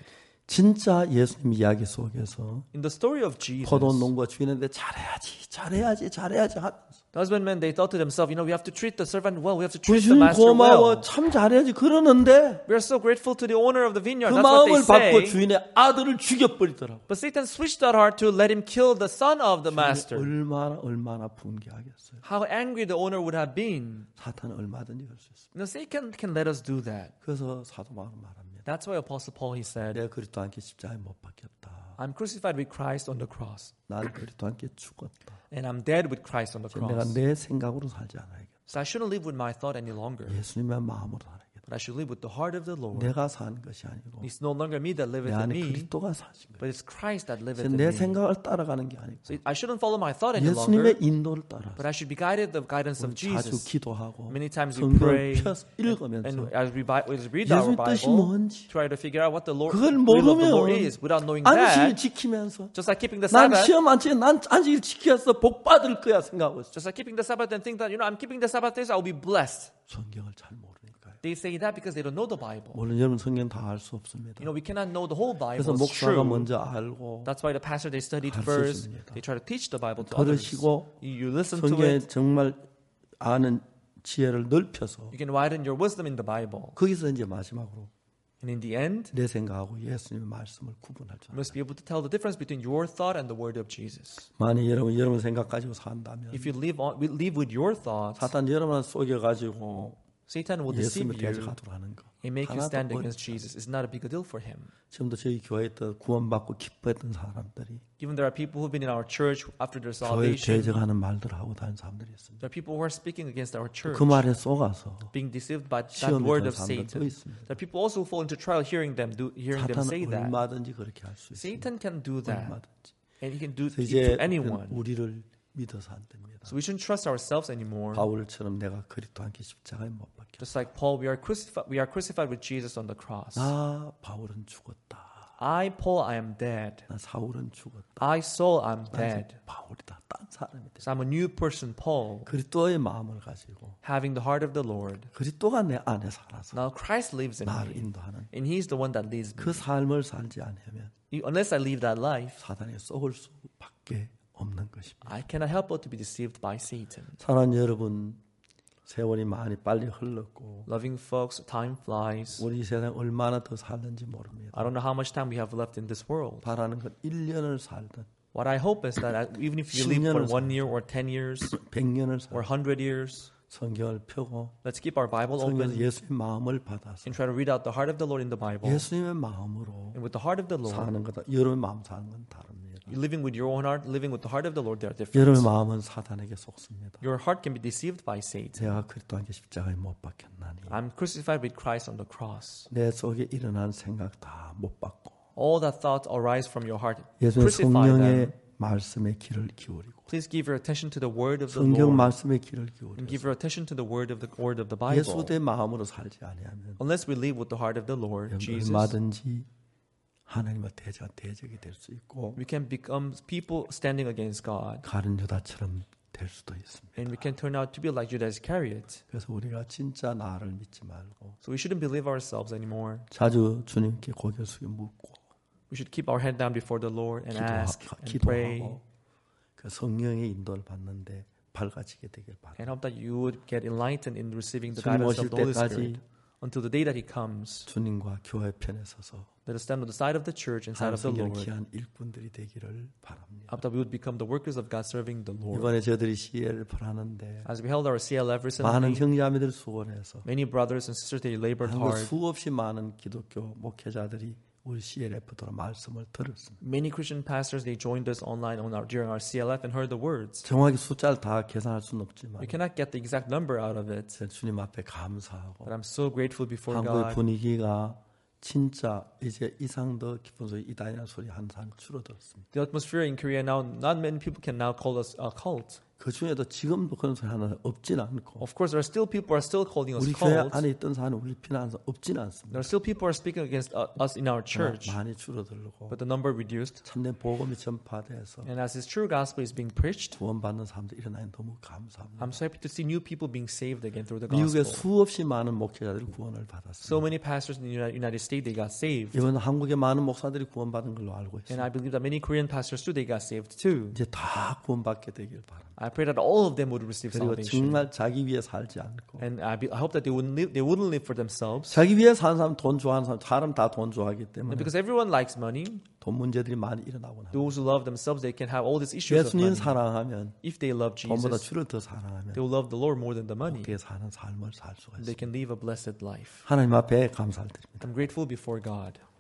진짜 예수님 이야기 속에서 In the story of Jesus, 포도 농부가 주인한테 잘해야지, 잘해야지, 잘해야지 하면서 the husbandmen, they thought to themselves, you know, we have to treat the servant well. We have to treat the 주님 master 고마워, well. 참 잘해야지 그러는데 We are so grateful to the owner of the vineyard. 그 That's what 마음을 they 받고 say. 주인의 아들을 죽여버리더라고. But Satan switched that heart to let him kill the son of the master. 얼마나 얼마나 분개하겠어요. How angry the owner would have been. 사탄은 얼마든지 할 수 있습니다. You know, Satan can let us do that. 그래서 사도 바울은 말합니다. That's why Apostle Paul, he said, 내가 그리스도 함께 십자가에 못 박혔다. I'm crucified with Christ on the cross. 난 그리스도 함께 죽었다. And I'm dead with Christ on the 내가 cross. 내 생각으로 살지 않아야겠다. So I shouldn't live with my thought any longer. 예수님의 마음으로 살아야겠다. But I should live with the heart of the Lord. 내가 사는 것이 아니고 It's no longer me that 내 liveth in 안에 me, 그리스도가 사신 거예요. but it's Christ that liveth in 내 me. 생각을 따라가는 게 아니고 So I shouldn't follow my thought any longer, 예수님의 인도를 따라서 but I should be guided the guidance of 자주 Jesus. 기도하고 Many times we 성경을 pray 펴서 and 읽으면서 as we bi- as we read our 예수의 뜻이 Bible, 뭔지 try to figure out what the Lord, 그걸 will of the Lord 모르면 is. Without knowing 안식일 that, 지키면서 just like keeping the 난 Sabbath, 시험 안 치게 난 안식일 지켜서 복 받을 거야 생각하고 있어. just like keeping the Sabbath and think that, you know, I'm keeping the Sabbath days, I'll be blessed. 성경을 잘 모르니까요. They say that because they don't know the Bible. 물론 여러분 성경 다 알 수 없습니다. You know, we cannot know the whole Bible. 그래서 It's 목사가 true. 먼저 알고 That's why the pastor, they studied 가르쳐 first. 줍니다. They try to teach the Bible to others. 들으시고 You, you listen to 성경에 it. 정말 아는 지혜를 넓혀서 You can widen your wisdom in the Bible. 거기서 이제 마지막으로 And in the end, 내 생각하고 예수님의 말씀을 구분할 줄 you must be able to tell the difference between your thought and the word of Jesus. 만약 여러분 여러분 생각 가지고 산다면 If you live on, live with your thoughts, 사탄 여러분을 속여 가지고 Satan will deceive 예수님을 you 대적하도록 하는 거 and make you 하나도 stand 어렵지 against Jesus. It's not a big deal for him. 지금도 저희 교회에 있던 구원받고 기뻐했던 사람들이 Even there are people who've been in our church after their 교회를 salvation. 대적하는 말들을 하고 다니는 사람들이 있습니다. There are people who are speaking against our church, 그 말에 속아서 being deceived by that 시험에 word 든 of 사람들도 Satan. 있습니다. There are people also who fall into trial hearing them do, hearing them say 사탄은 that. 얼마든지 그렇게 할 수 있습니다. Satan can do that, 얼마든지. and he can do 그래서 it 이제 to anyone. 우리를 믿어서 안 됩니다. So we shouldn't trust ourselves anymore. 바울처럼 내가 그리스도 함께 십자가에 못 박혀. Just like Paul, we are crucified. We are crucified with Jesus on the cross. 나 바울은 죽었다. I, Paul, I am dead. 나 사울은 죽었다. I, Saul, I'm 난 dead. 바울이다. 딴 사람이 돼. So I'm a new person, Paul, 그리스도의 마음을 가지고 having the heart of the Lord. 그리스도가 내 안에 살아서 Now Christ lives in 나를 me, 인도하는 and He's the one that leads me. 그 삶을 살지 않으면 Unless I live that life, 사단에게 속을 수밖에 없는 것입니다. I cannot help but to be deceived by Satan. 사랑하는 여러분, 세월이 많이 빨리 흘렀고 Loving folks, time flies. 우리 세상 얼마나 더 살는지 모릅니다. I don't know how much time we have left in this world. 바라는 건 일 년을 살든 What I hope is that even if you live for one year or ten years 백 년을 or 살든 hundred years, 성경을 펴고 let's keep our Bible 성경에서 open 예수의 마음을 받아서 and try to read out the heart of the Lord in the Bible. 예수님의 마음으로 And with the heart of the Lord, 사는 거다. 여러분의 마음 사는 건 다릅니다. living with your own heart, living with the heart of the Lord, they are 여러분의 different. 마음은 사단에게 속습니다. Your heart can be deceived by Satan. 제가 그리스도 함께 십자가에 못 박혔나니 I'm crucified with Christ on the cross. 내 속에 일어난 생각 다 못 받고 All that thoughts arise from your heart. 예수의 Crucify 성령의 them. 말씀에 귀를 기울이고 Please give your attention to the word of the 성경 Lord 말씀에 귀를 and 기울이고 give your attention to the word of the word of the Bible. 예수의 마음으로 살지 아니하면 Unless we live with the heart of the Lord, Jesus, 얼마든지 하나님과 대적 대적이 될 수 있고 we can become people standing against God, 가룟 유다처럼 될 수도 있습니다. and we can turn out to be like Judas Iscariot. 그래서 우리가 진짜 나를 믿지 말고 So we shouldn't believe ourselves anymore. 자주 주님께 고개 숙여 묻고 We should keep our head down before the Lord and 기도하, ask and pray 기도하고 그 성령의 인도를 받는데 밝아지게 되길 바랍니다. and hope that you would get enlightened in receiving the 주님 guidance 오실 of the Holy 때까지 Spirit until the day that He comes. 주님과 교회 편에 서서 Let us stand on the side of the church and side of the 성경을 Lord. 귀한 일꾼들이 되기를 바랍니다. Hope that we would become the workers of God serving the Lord. 이번에 저들이 씨엘에프를 하는데 As we held our C L F 많은 recently, 형제자매들 수고해서 many brothers and sisters, they labored 한국 hard. 수없이 많은 기독교 목회자들이 우리 씨엘에프 들어 말씀을 들었습니다. Many Christian pastors, they joined us online on our, during our C L F and heard the words. 정확히 숫자를 다 계산할 수는 없지만 We cannot get the exact number out of it, 주님 앞에 감사하고 but I'm so grateful before 한국의 God. 분위기가 진짜 이제 이상 더 깊은 소리 이단이라는 소리 한 사람 줄어들었습니다. The atmosphere in Korea now, not many people can now call us a cult. 그 중에도 지금도 그런 소리 하나 없진 않고 Of course, there are still people who are still calling us 우리 교회 cults. 안에 있던 사람은 우리 비난하는 사람 없진 않습니다. There are still people who are speaking against uh, us in our church, 많이 줄어들고 but the number reduced. 참된 복음이 전파돼서 And as His true gospel is being preached, 구원받는 사람들 일어나니 너무 감사합니다. I'm so happy to see new people being saved again through the 미국에 gospel. 수없이 많은 목회자들이 구원을 So 받았습니다. many pastors in the United United States, they got saved. 이번 한국에 많은 목사들이 구원받은 걸로 알고 And 있습니다. I believe that many Korean pastors too, they got saved too. 이제 다 구원받게 되길 바랍니다. I pray that all of them would receive 그리고 salvation. 정말 자기 위해 살지 않고 And I, be, I hope that they wouldn't live, they wouldn't live for themselves. 자기 위해 사는 사람 돈 좋아하는 사람 사람 다 돈 좋아하기 때문에 And because everyone likes money, 돈 문제들이 많이 일어나곤 합니다. those who love themselves, they can have all these issues of 예수님 money. 사랑하면 If they love 돈보다 Jesus, 주를 더 사랑하면 they will love the Lord more than the money. 그렇게 사는 삶을 살 수가 They 있습니다. can live a blessed life. 하나님 앞에 감사를 드립니다. I'm grateful before God.